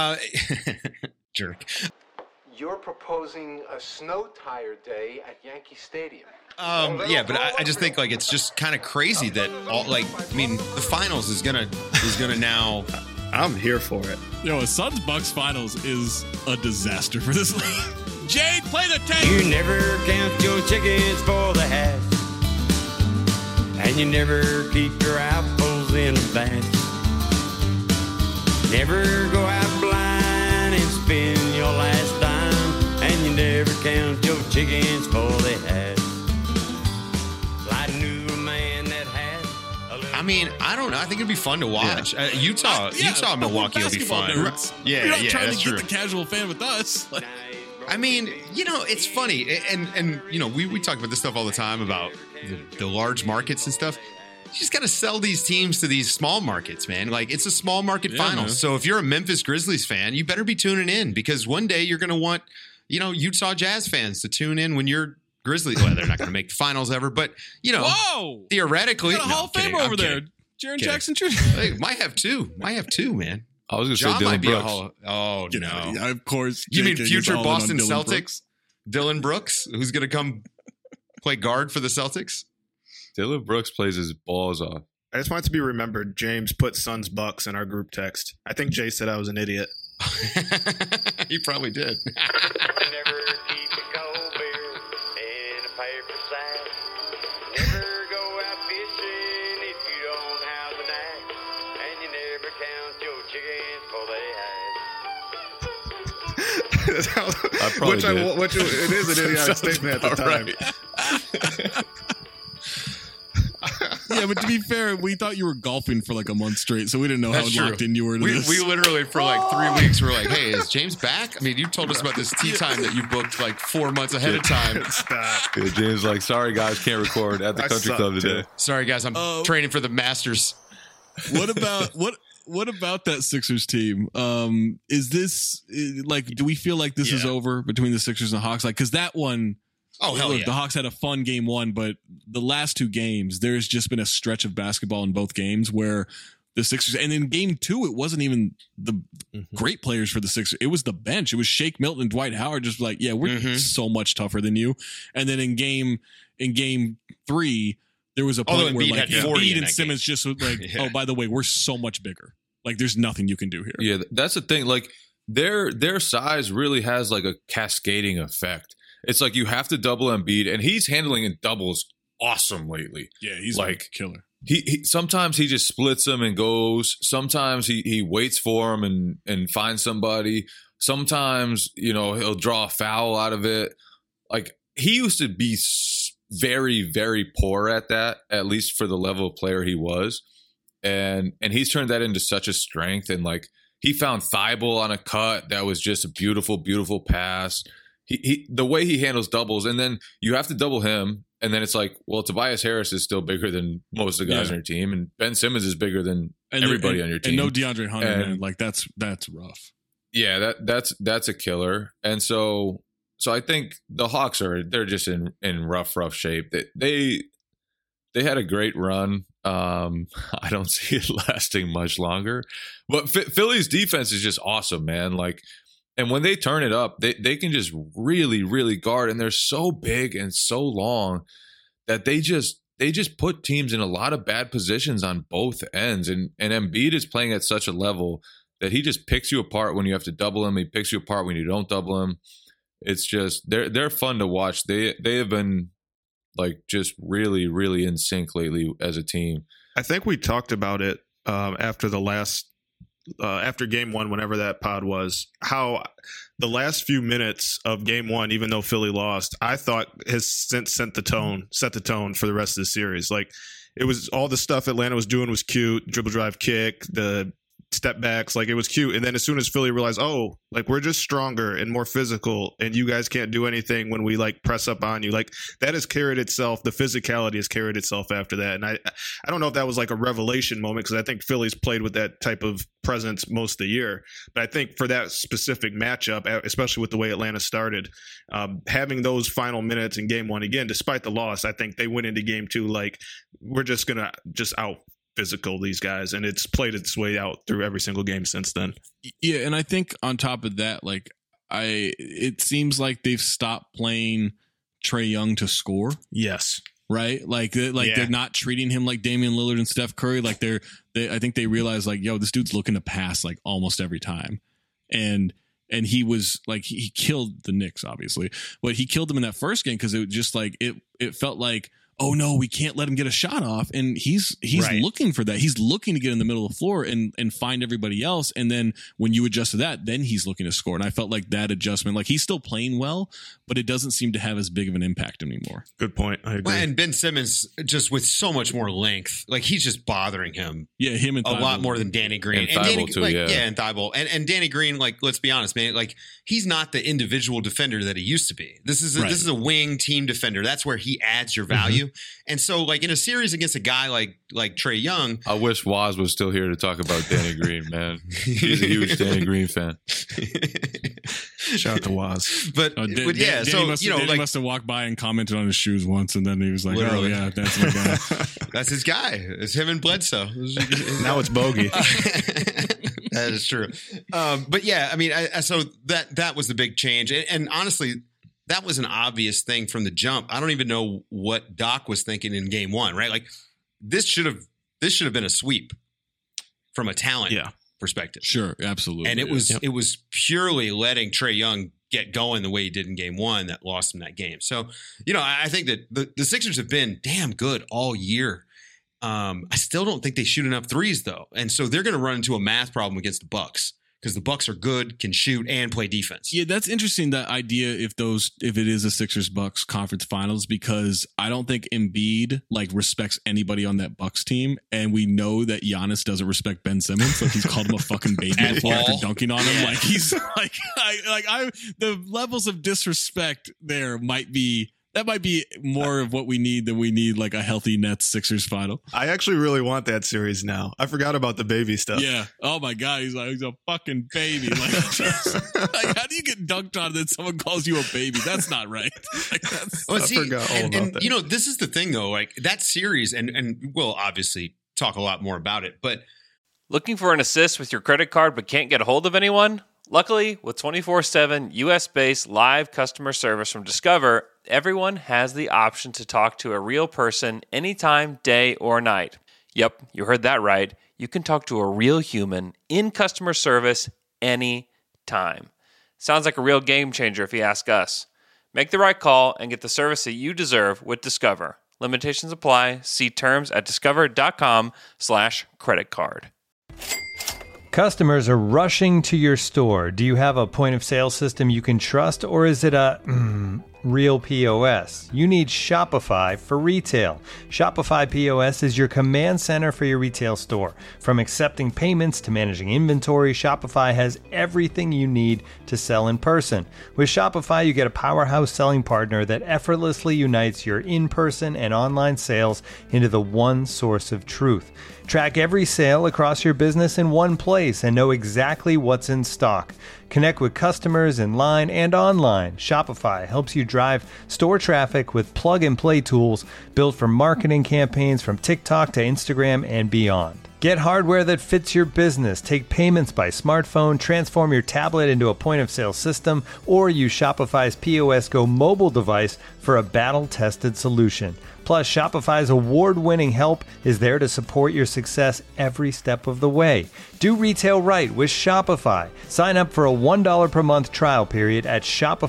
Jerk. You're proposing a snow tire day at Yankee Stadium. Yeah, but I just think like it's just kind of crazy that the finals is gonna now. I'm here for it. Yo, a Suns Bucks finals is a disaster for this league. Jade, play the tape. You never count your chickens for the hatch, and you never keep your apples in a batch. Never go out blind and spend your last dime, and you never count your chickens for the hatch. I knew a man that had a little. I mean, I don't know. I think it'd be fun to watch. Yeah. Utah, Milwaukee will be fun. Nerds. Yeah, You're not trying that's to true. get the casual fan with us. I mean, you know, it's funny, and you know, we talk about this stuff all the time about the large markets and stuff. You just got to sell these teams to these small markets, man. Like, it's a small market finals. Man. So if you're a Memphis Grizzlies fan, you better be tuning in because one day you're going to want, you know, Utah Jazz fans to tune in when you're Grizzlies. Well, they're not going to make the finals ever, but, you know, theoretically. You got a Hall of Famer over there. Jaren Jackson Jr. Hey, might have two, man. I was going to say Dylan Brooks. Oh, no. Of course. You mean future Boston Dylan Celtics? Brooks. Dylan Brooks, who's going to come play guard for the Celtics? Dylan Brooks plays his balls off. I just want it to be remembered, James put Suns Bucks in our group text. I think Jay said I was an idiot. He probably did. Never keep a cold beer in a paper sack. Never go out fishing if you don't have an axe. And you never count your chickens for they hatch. It is an idiotic statement at the time. Yeah, but to be fair, we thought you were golfing for like a month straight, so we didn't know how locked in you were to this. We literally, for like 3 weeks, were like, hey, is James back? I mean, you told us about this tee time that you booked like 4 months ahead of time. Stop. Yeah, James like, sorry, guys, can't record at the country club today. Sorry, guys, I'm training for the Masters. What about that Sixers team? Is this like, do we feel like this is over between the Sixers and Hawks? Like, because that one, the Hawks had a fun game one, but the last 2 games, there's just been a stretch of basketball in both games where the Sixers, and in game 2, it wasn't even the great players for the Sixers. It was the bench. It was Shake Milton and Dwight Howard just like, yeah, we're so much tougher than you. And then in game 3, there was a point where like Embiid and Simmons just like, oh, by the way, we're so much bigger. Like there's nothing you can do here. Yeah, that's the thing. Like their size really has like a cascading effect. It's like you have to double Embiid, and he's handling in doubles awesome lately. Yeah, he's like a killer. He sometimes he just splits them and goes. Sometimes he waits for him and finds somebody. Sometimes, you know, he'll draw a foul out of it. Like he used to be very, very poor at that, at least for the level of player he was. And he's turned that into such a strength. And like he found Thibault on a cut that was just a beautiful, beautiful pass. He the way he handles doubles, and then you have to double him, and then it's like, well, Tobias Harris is still bigger than most of the guys on your team, and Ben Simmons is bigger than everybody on your team. And no DeAndre Hunter, man. Like that's rough. Yeah, that's a killer. And so I think the Hawks they're just in rough shape. They had a great run. I don't see it lasting much longer. But Philly's defense is just awesome, man. Like, and when they turn it up, they can just really, really guard, and they're so big and so long that they just put teams in a lot of bad positions on both ends. And Embiid is playing at such a level that he just picks you apart when you have to double him. He picks you apart when you don't double him. It's just they're fun to watch. They have been like just really, really in sync lately as a team. I think we talked about it after the last after game one, whenever that pod was, how the last few minutes of game one, even though Philly lost, I thought has set the tone for the rest of the series. Like, it was all the stuff Atlanta was doing was cute. Dribble, drive, kick, the step backs, like, it was cute. And then as soon as Philly realized, oh, like, we're just stronger and more physical, and you guys can't do anything when we like press up on you, like, that has carried itself. The physicality has carried itself after that. And I don't know if that was like a revelation moment, because I think Philly's played with that type of presence most of the year. But I think for that specific matchup, especially with the way Atlanta started, having those final minutes in game one, again, despite the loss, I think they went into game two like, we're just gonna out physical these guys, and it's played its way out through every single game since then. Yeah, and I think on top of that, like, it seems like they've stopped playing Trae Young to score. Yes. Right? They're not treating him like Damian Lillard and Steph Curry. Like, I think they realize, like, yo, this dude's looking to pass like almost every time. And he was like, he killed the Knicks, obviously, but he killed them in that first game because it was just like, it felt like, oh no, we can't let him get a shot off. And he's right. Looking for that. He's looking to get in the middle of the floor and find everybody else. And then when you adjust to that, then he's looking to score. And I felt like that adjustment, like, he's still playing well, but it doesn't seem to have as big of an impact anymore. Good point. I agree. Well, and Ben Simmons, just with so much more length, like, he's just bothering him. Yeah, him and a lot more than Danny Green. And Thibault too, and Thibault. And Danny Green, like, let's be honest, man, like, he's not the individual defender that he used to be. This is a wing team defender. That's where he adds your value. Mm-hmm. And so, like, in a series against a guy like Trae Young, I wish Waz was still here to talk about Danny Green, man. He's a huge Danny Green fan. Shout out to Waz. But Danny Danny must have walked by and commented on his shoes once, and then he was like, literally. "Oh yeah, that's my guy." That's his guy. It's him and Bledsoe. Now it's Bogey. That is true. But yeah, I mean, so that was the big change, and honestly, that was an obvious thing from the jump. I don't even know what Doc was thinking in game one, right? Like, this should have been a sweep from a talent perspective. Sure, absolutely. And it was purely letting Trae Young get going the way he did in game one that lost him that game. So, I think that the Sixers have been damn good all year. I still don't think they shoot enough threes, though. And so they're going to run into a math problem against the Bucks, because the Bucks are good, can shoot, and play defense. Yeah, that's interesting, that idea, if it is a Sixers-Bucks conference finals, because I don't think Embiid, like, respects anybody on that Bucks team, and we know that Giannis doesn't respect Ben Simmons. Like, he's called him a fucking baby after dunking on him. Like, he's like the levels of disrespect there might be more of what we need than we need, like, a healthy Nets Sixers final. I actually really want that series now. I forgot about the baby stuff. Yeah. Oh my God. He's a fucking baby. Like, how do you get dunked on and then someone calls you a baby? That's not right. Like, I forgot all about that. This is the thing though, like, that series, and we'll obviously talk a lot more about it, but looking for an assist with your credit card but can't get a hold of anyone? Luckily, with 24/7 US-based live customer service from Discover, everyone has the option to talk to a real person anytime, day or night. Yep, you heard that right. You can talk to a real human in customer service anytime. Sounds like a real game changer if you ask us. Make the right call and get the service that you deserve with Discover. Limitations apply. See terms at discover.com/creditcard. Customers are rushing to your store. Do you have a point of sale system you can trust, or is it a real POS? You need Shopify for retail. Shopify POS is your command center for your retail store. From accepting payments to managing inventory, Shopify has everything you need to sell in person. With Shopify, you get a powerhouse selling partner that effortlessly unites your in-person and online sales into the one source of truth. Track every sale across your business in one place and know exactly what's in stock. Connect with customers in line and online. Shopify helps you drive store traffic with plug-and-play tools built for marketing campaigns from TikTok to Instagram and beyond. Get hardware that fits your business. Take payments by smartphone, transform your tablet into a point-of-sale system, or use Shopify's POS Go mobile device for a battle-tested solution. Plus, Shopify's award-winning help is there to support your success every step of the way. Do retail right with Shopify. Sign up for a $1 per month trial period at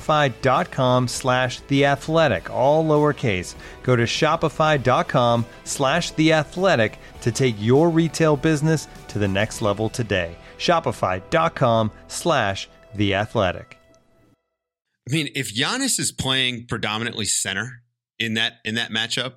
shopify.com/theathletic, all lowercase. Go to shopify.com/theathletic to take your retail business to the next level today. Shopify.com/theathletic. I mean, if Giannis is playing predominantly center in that matchup,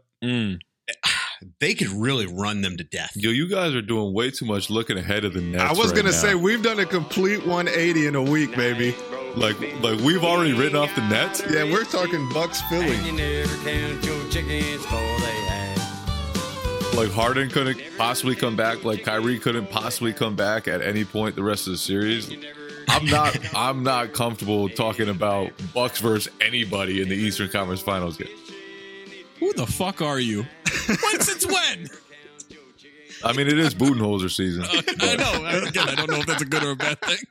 they could really run them to death. Yo, you guys are doing way too much looking ahead of the Nets. I was gonna say we've done a complete 180 in a week, baby. Like we've already written off the Nets. Yeah, we're talking Bucks Philly. And you never count your chickens before they hatch. Like Harden couldn't possibly come back. Like Kyrie couldn't possibly come back at any point the rest of the series. I'm not comfortable talking about Bucks versus anybody in the Eastern Conference Finals game. Who the fuck are you? Since when? I mean, it is Budenholzer season. I know. Again, I don't know if that's a good or a bad thing.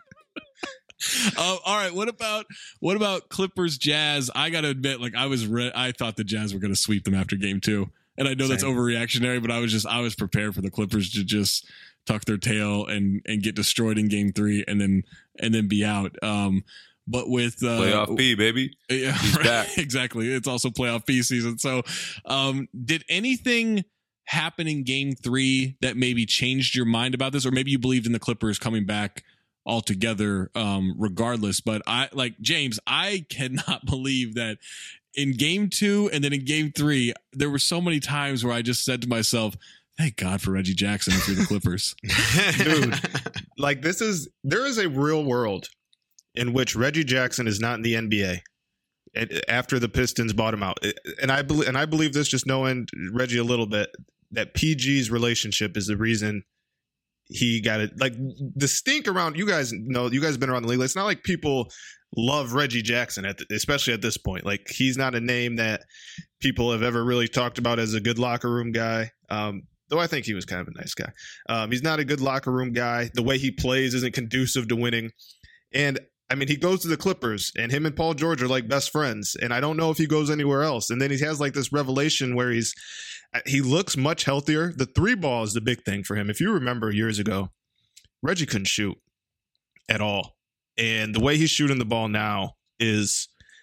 All right. What about Clippers Jazz? I got to admit, like I thought the Jazz were going to sweep them after game 2. And I know that's overreactionary, but I was prepared for the Clippers to just tuck their tail and get destroyed in game 3 and then be out. But with playoff P, baby. Yeah, he's right, back. Exactly. It's also playoff P season. So did anything happen in game 3 that maybe changed your mind about this? Or maybe you believed in the Clippers coming back altogether regardless. But James, I cannot believe that in game 2 and then in game 3, there were so many times where I just said to myself, thank God for Reggie Jackson and for the Clippers. Dude, like there is a real world in which Reggie Jackson is not in the NBA after the Pistons bought him out. And I believe this, just knowing Reggie a little bit, that PG's relationship is the reason he got it. Like the stink around, you guys have been around the league. It's not like people love Reggie Jackson especially at this point. Like he's not a name that people have ever really talked about as a good locker room guy. Though I think he was kind of a nice guy. He's not a good locker room guy. The way he plays isn't conducive to winning. And I mean, he goes to the Clippers and him and Paul George are like best friends. And I don't know if he goes anywhere else. And then he has like this revelation where he looks much healthier. The 3 ball is the big thing for him. If you remember years ago, Reggie couldn't shoot at all. And the way he's shooting the ball now is,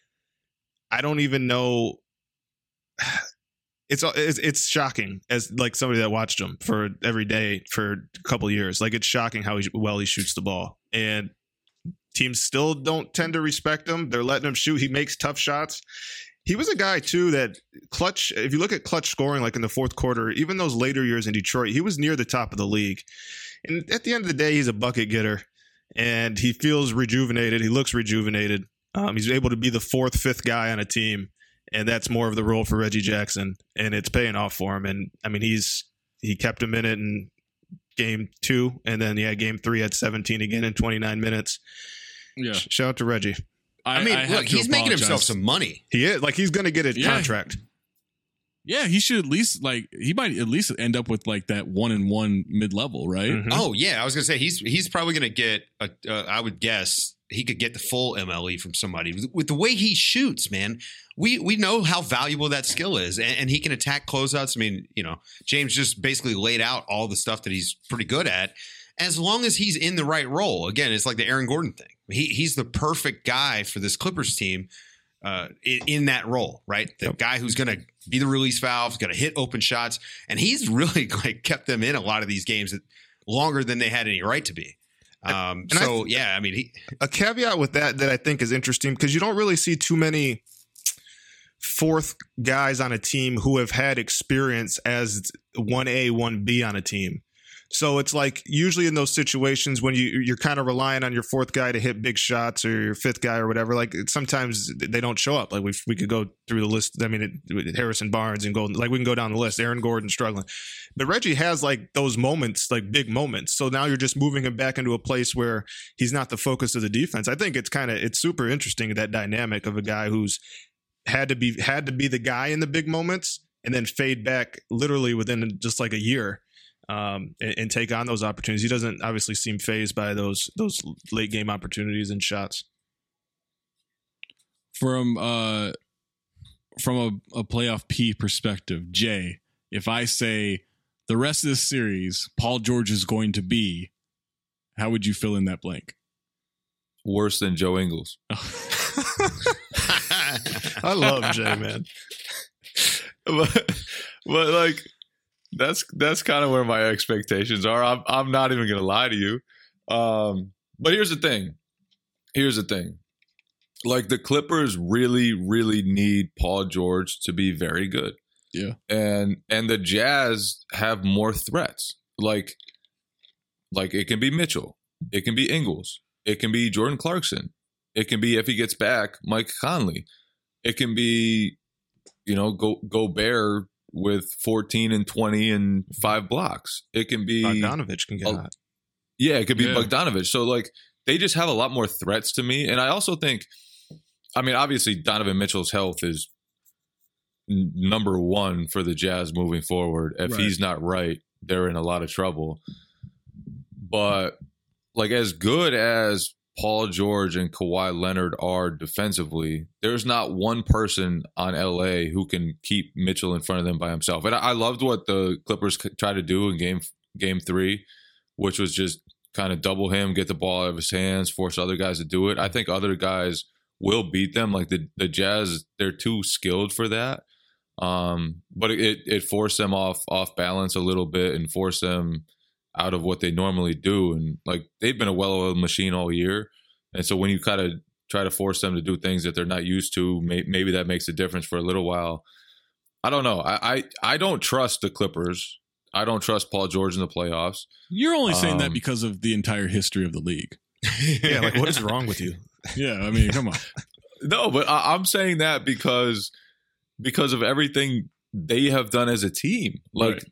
I don't even know. It's shocking as like somebody that watched him for every day for a couple of years. Like it's shocking how well he shoots the ball, and teams still don't tend to respect him. They're letting him shoot. He makes tough shots. He was a guy too that clutch. If you look at clutch scoring, like in the fourth quarter, even those later years in Detroit, he was near the top of the league. And at the end of the day, he's a bucket getter, and he feels rejuvenated. He looks rejuvenated. He's able to be the 4th, 5th guy on a team. And that's more of the role for Reggie Jackson, and it's paying off for him. And I mean, he kept him in it in game 2, and then game 3 had 17 again in 29 minutes. Yeah, shout out to Reggie. I mean, look, he's making himself some money. He is he's going to get a contract. Yeah, he should at least he might at least end up with like that 1-1 mid-level, right? Mm-hmm. Oh yeah, I was gonna say he's probably gonna get I would guess he could get the full MLE from somebody with the way he shoots, man. We know how valuable that skill is, and he can attack closeouts. I mean, James just basically laid out all the stuff that he's pretty good at. As long as he's in the right role, again, it's like the Aaron Gordon thing. He's the perfect guy for this Clippers team. In that role, right? The guy who's going to be the release valve, going to hit open shots, and he's really kept them in a lot of these games longer than they had any right to be. I mean, a caveat with that I think is interesting because you don't really see too many 4th guys on a team who have had experience as 1A, 1B on a team. So it's like usually in those situations when you're kind of relying on your 4th guy to hit big shots or your 5th guy or whatever, like sometimes they don't show up. Like we could go through the list. I mean, Harrison Barnes and Golden, like we can go down the list. Aaron Gordon struggling, but Reggie has like those moments, like big moments. So now you're just moving him back into a place where he's not the focus of the defense. I think it's super interesting, that dynamic of a guy who's had to be the guy in the big moments and then fade back literally within just like a year. And take on those opportunities. He doesn't obviously seem fazed by those late game opportunities and shots. From a playoff P perspective, Jay, if I say the rest of this series, Paul George is going to be, how would you fill in that blank? Worse than Joe Ingles. I love Jay, man. but like. That's kind of where my expectations are. I'm not even going to lie to you. But here's the thing. Like, the Clippers really, really need Paul George to be very good. Yeah. And the Jazz have more threats. Like it can be Mitchell. It can be Ingles. It can be Jordan Clarkson. It can be, if he gets back, Mike Conley. It can be, Gobert with 14 and 20 and 5 blocks. It can be Bogdanovich can get hot. Yeah, it could be Bogdanovich. So, like, they just have a lot more threats to me. And I also think, obviously Donovan Mitchell's health is number one for the Jazz moving forward. If he's not right, they're in a lot of trouble. But, like, as good as Paul George and Kawhi Leonard are defensively, there's not one person on LA who can keep Mitchell in front of them by himself. And I loved what the Clippers tried to do in game 3, which was just kind of double him, get the ball out of his hands, force other guys to do it. I think other guys will beat them. Like the Jazz, they're too skilled for that. But it forced them off balance a little bit and forced them out of what they normally do. And, like, they've been a well-oiled machine all year. And so when you kind of try to force them to do things that they're not used to, maybe that makes a difference for a little while. I don't know. I don't trust the Clippers. I don't trust Paul George in the playoffs. You're only saying that because of the entire history of the league. Yeah, like, what is wrong with you? Yeah, come on. No, but I'm saying that because of everything they have done as a team. Forget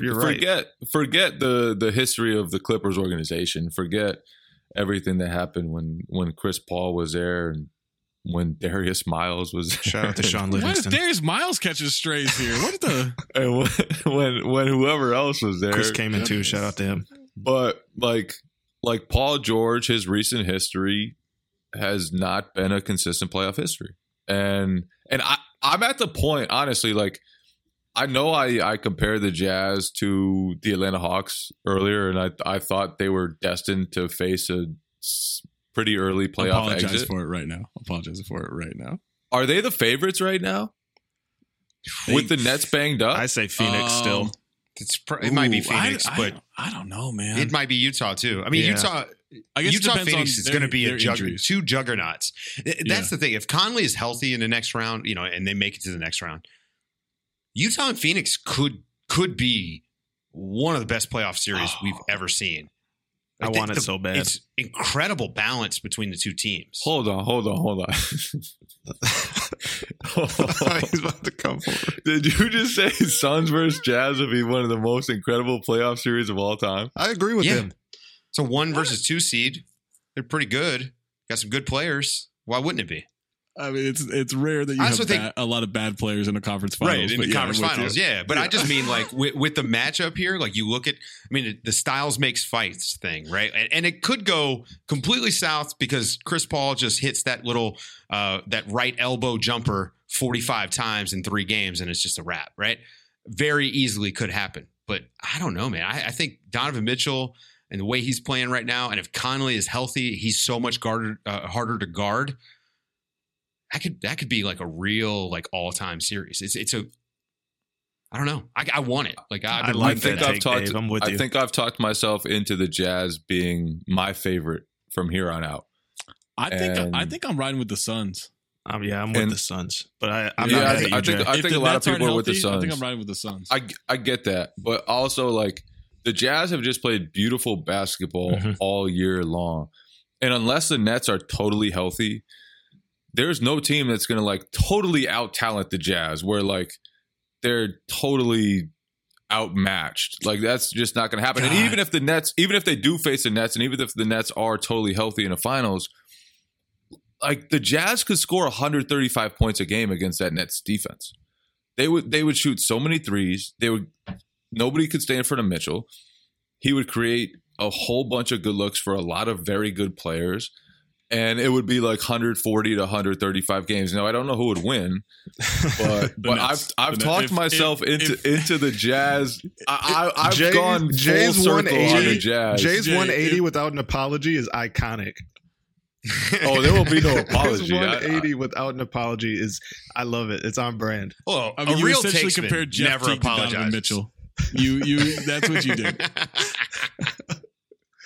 the history of the Clippers organization. Forget everything that happened when Chris Paul was there and when Darius Miles was there. Shout out to Sean Livingston. Why does Darius Miles catches strays here? What the? And when whoever else was there, Chris came in too. Shout out to him. But like Paul George, his recent history has not been a consistent playoff history, and I'm at the point, honestly, like, I know I compared the Jazz to the Atlanta Hawks earlier, and I thought they were destined to face a pretty early playoff exit. Apologize for it right now. Are they the favorites right now? With the Nets banged up? I say Phoenix still. It might be Phoenix, but I don't know, man. It might be Utah too. Utah. I guess Utah Phoenix is going to be two juggernauts. That's the thing. If Conley is healthy in the next round, and they make it to the next round, Utah and Phoenix could be one of the best playoff series we've ever seen. I want it so bad. It's incredible balance between the two teams. Hold on. He's about to come forward. Did you just say Suns versus Jazz would be one of the most incredible playoff series of all time? I agree with him. It's a 1 versus 2 seed. They're pretty good. Got some good players. Why wouldn't it be? It's rare that you have a lot of bad players in a conference finals. Right, in the conference finals, yeah. But I just mean, like, with the matchup here, like, you look at, the styles makes fights thing, right? And it could go completely south because Chris Paul just hits that little, that right elbow jumper 45 times in 3 games, and it's just a wrap, right? Very easily could happen. But I don't know, man. I think Donovan Mitchell and the way he's playing right now, and if Conley is healthy, he's so much harder to guard. That could be like a real, like, all-time series. I don't know. I want it. Like, I think I've talked myself into the Jazz being my favorite from here on out. I think I'm riding with the Suns. I'm with the Suns, but I think a lot of people are with the Suns. I think I'm riding with the Suns. I get that, but also, like, the Jazz have just played beautiful basketball all year long, and unless the Nets are totally healthy, there's no team that's going to, like, totally out-talent the Jazz where, like, they're totally outmatched. Like, that's just not going to happen. God. And even if they do face the Nets, and even if the Nets are totally healthy in the finals, like, the Jazz could score 135 points a game against that Nets defense. They would shoot so many threes. Nobody could stay in front of Mitchell. He would create a whole bunch of good looks for a lot of very good players. And it would be like 140 to 135 games. Now, I don't know who would win, but I've talked myself into the Jazz. I've gone full circle on the Jazz. Jay's 180 without an apology is iconic. Oh, there will be no apology. His 180 without an apology is, I love it. It's on brand. Well, I mean, you essentially compared Jeff Teague to Donovan Mitchell. You that's what you did.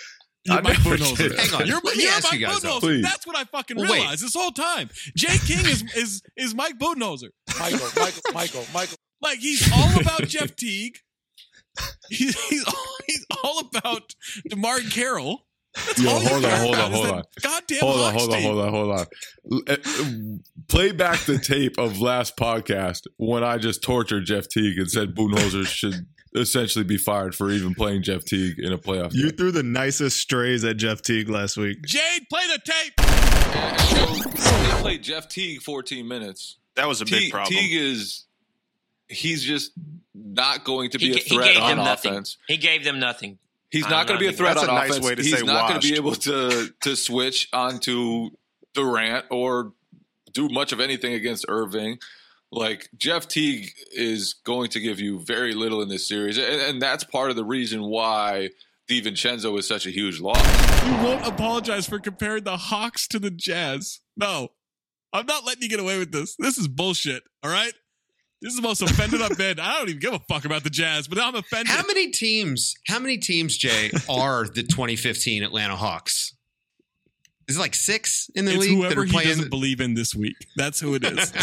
You're Mike Budenholzer. Hang on. You're Let me ask Mike you guys, though. Budenholzer. That's what I fucking realized this whole time. Jay King is Mike Budenholzer. Michael. Like, he's all about Jeff Teague. He's all about DeMar Carroll. Hold on. Goddamn Hold on. Play back the tape of last podcast when I just tortured Jeff Teague and said Budenholzer should essentially be fired for even playing Jeff Teague in a playoff game. You threw the nicest strays at Jeff Teague last week. Jade, play the tape. They played Jeff Teague 14 minutes. That was a big problem. Teague he's just not going to be a threat on offense. He gave them nothing. He's not going to be a threat on offense. Nice way to He's say not going to be washed. able to switch onto Durant or do much of anything against Irving. Like, Jeff Teague is going to give you very little in this series, and that's part of the reason why DiVincenzo is such a huge loss. You won't apologize for comparing the Hawks to the Jazz. No, I'm not letting you get away with this. This is bullshit, all right? This is the most offended I've been. I don't even give a fuck about the Jazz, but I'm offended. How many teams, Jay, are the 2015 Atlanta Hawks? Is it like 6 in the league? Whoever that are playing? He doesn't believe in this week. That's who it is.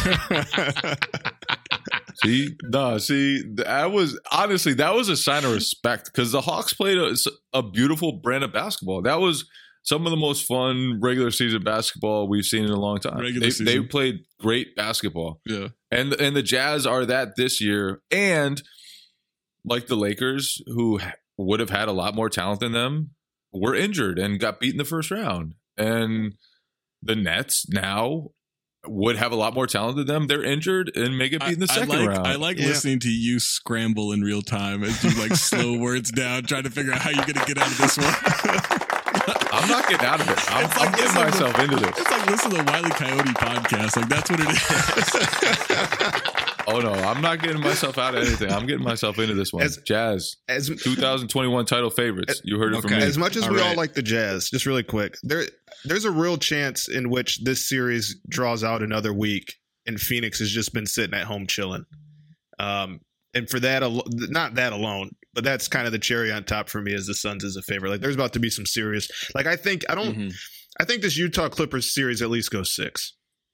That was a sign of respect because the Hawks played a beautiful brand of basketball. That was some of the most fun regular season basketball we've seen in a long time. They played great basketball. Yeah. And the Jazz are that this year. And like the Lakers, who would have had a lot more talent than them, were injured and got beat in the first round. And the Nets now would have a lot more talent than them. They're injured and may get beat in the second round. I like listening to you scramble in real time as you like slow words down, trying to figure out how you're going to get out of this one. I'm not getting out of it. I'm getting myself into this. It's like listening to the Wile E. Coyote podcast. Like, that's what it is. Oh, no. I'm not getting myself out of anything. I'm getting myself into this one. Jazz. 2021 title favorites. You heard it from me. As much as we all like the Jazz, just really quick, there's a real chance in which this series draws out another week and Phoenix has just been sitting at home chilling. And for that, not that alone, but that's kind of the cherry on top for me as the Suns is a favorite. Like, there's about to be some serious, like, I think this Utah Clippers series at least goes 6.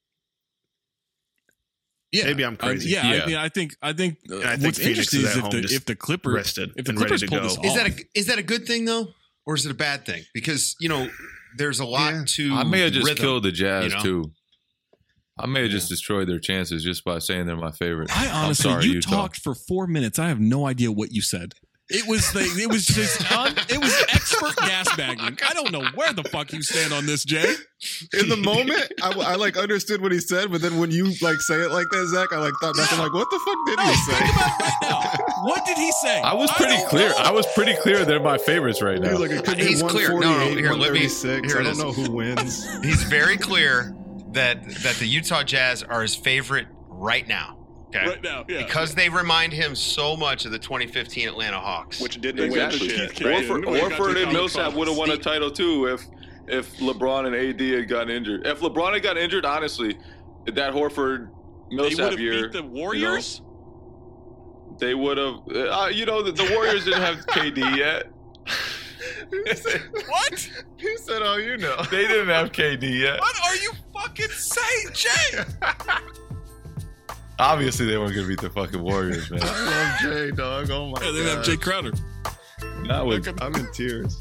Yeah, maybe I'm crazy. I think what's interesting is if the Clippers rested if the and Clippers ready to pull go. this off. Is that a good thing though, or is it a bad thing? Because there's a lot to. I may have just rhythm, killed the Jazz too. I may have just destroyed their chances just by saying they're my favorite. I honestly, I'm sorry, you Utah. talked for 4 minutes. I have no idea what you said. It was expert gas bagging. I don't know where the fuck you stand on this, Jay. In the moment, I like understood what he said, but then when you like say it like that, Zach, I like thought back. I'm like, what the fuck did he say? Think about it right now. What did he say? I was pretty clear. I was pretty clear they're my favorites right now. He's like, it could be 148, 136. I don't know who wins. He's very clear that the Utah Jazz are his favorite right now. Okay. Right now, yeah. Because they remind him so much of the 2015 Atlanta Hawks. Which didn't win shit. Warford and Millsap would have won a title too if LeBron and AD had gotten injured. If LeBron had gotten injured, honestly, that Horford Millsap year, beat the Warriors. They would have. The Warriors didn't have KD yet. What? He said, "Oh, you know." They didn't have KD yet. What are you fucking saying, Jay? Obviously, they weren't going to beat the fucking Warriors, man. I love Jay, dog. Oh my god. Yeah, they have Jay Crowder. I'm in tears.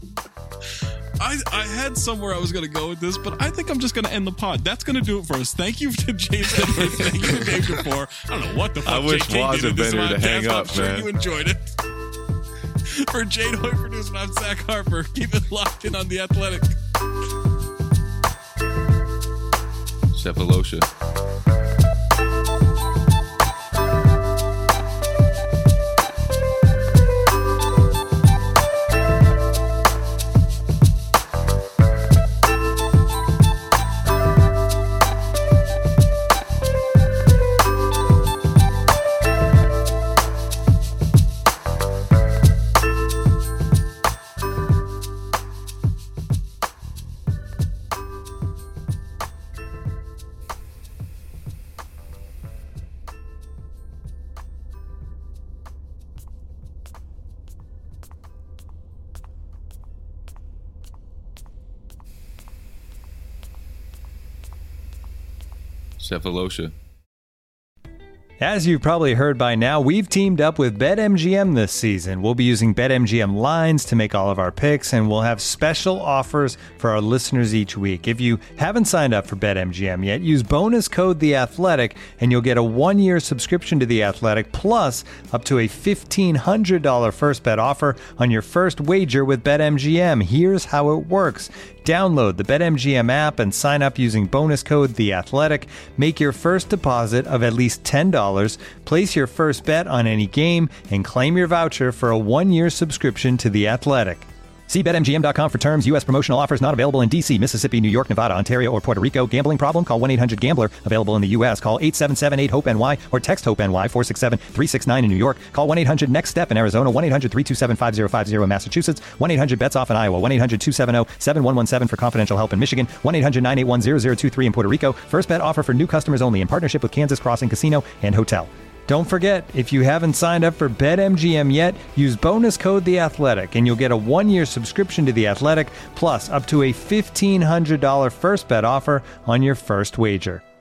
I had somewhere I was going to go with this, but I think I'm just going to end the pod. That's going to do it for us. Thank you to James Edwards. Thank you to Dave DeFore. I don't know what the fuck I wish Waz had been here to hang up, I'm sure man. you enjoyed it. For Jade Hoy producing, I'm Zach Harper. Keep it locked in on The Athletic. Cephalosha. Cephalosha. As you've probably heard by now, we've teamed up with BetMGM this season. We'll be using BetMGM lines to make all of our picks, and we'll have special offers for our listeners each week. If you haven't signed up for BetMGM yet, use bonus code The Athletic, and you'll get a 1-year subscription to The Athletic, plus up to a $1,500 first bet offer on your first wager with BetMGM. Here's how it works. Download the BetMGM app and sign up using bonus code The Athletic. Make your first deposit of at least $10. Place your first bet on any game and claim your voucher for a 1-year subscription to The Athletic. See BetMGM.com for terms. U.S. promotional offers not available in D.C., Mississippi, New York, Nevada, Ontario, or Puerto Rico. Gambling problem? Call 1-800-GAMBLER. Available in the U.S. Call 877-8-HOPE-NY or text HOPE-NY 467-369 in New York. Call 1-800-NEXT-STEP in Arizona. 1-800-327-5050 in Massachusetts. 1-800-BETS-OFF in Iowa. 1-800-270-7117 for confidential help in Michigan. 1-800-981-0023 in Puerto Rico. First bet offer for new customers only in partnership with Kansas Crossing Casino and Hotel. Don't forget, if you haven't signed up for BetMGM yet, use bonus code The Athletic, and you'll get a 1-year subscription to The Athletic, plus up to a $1,500 first bet offer on your first wager.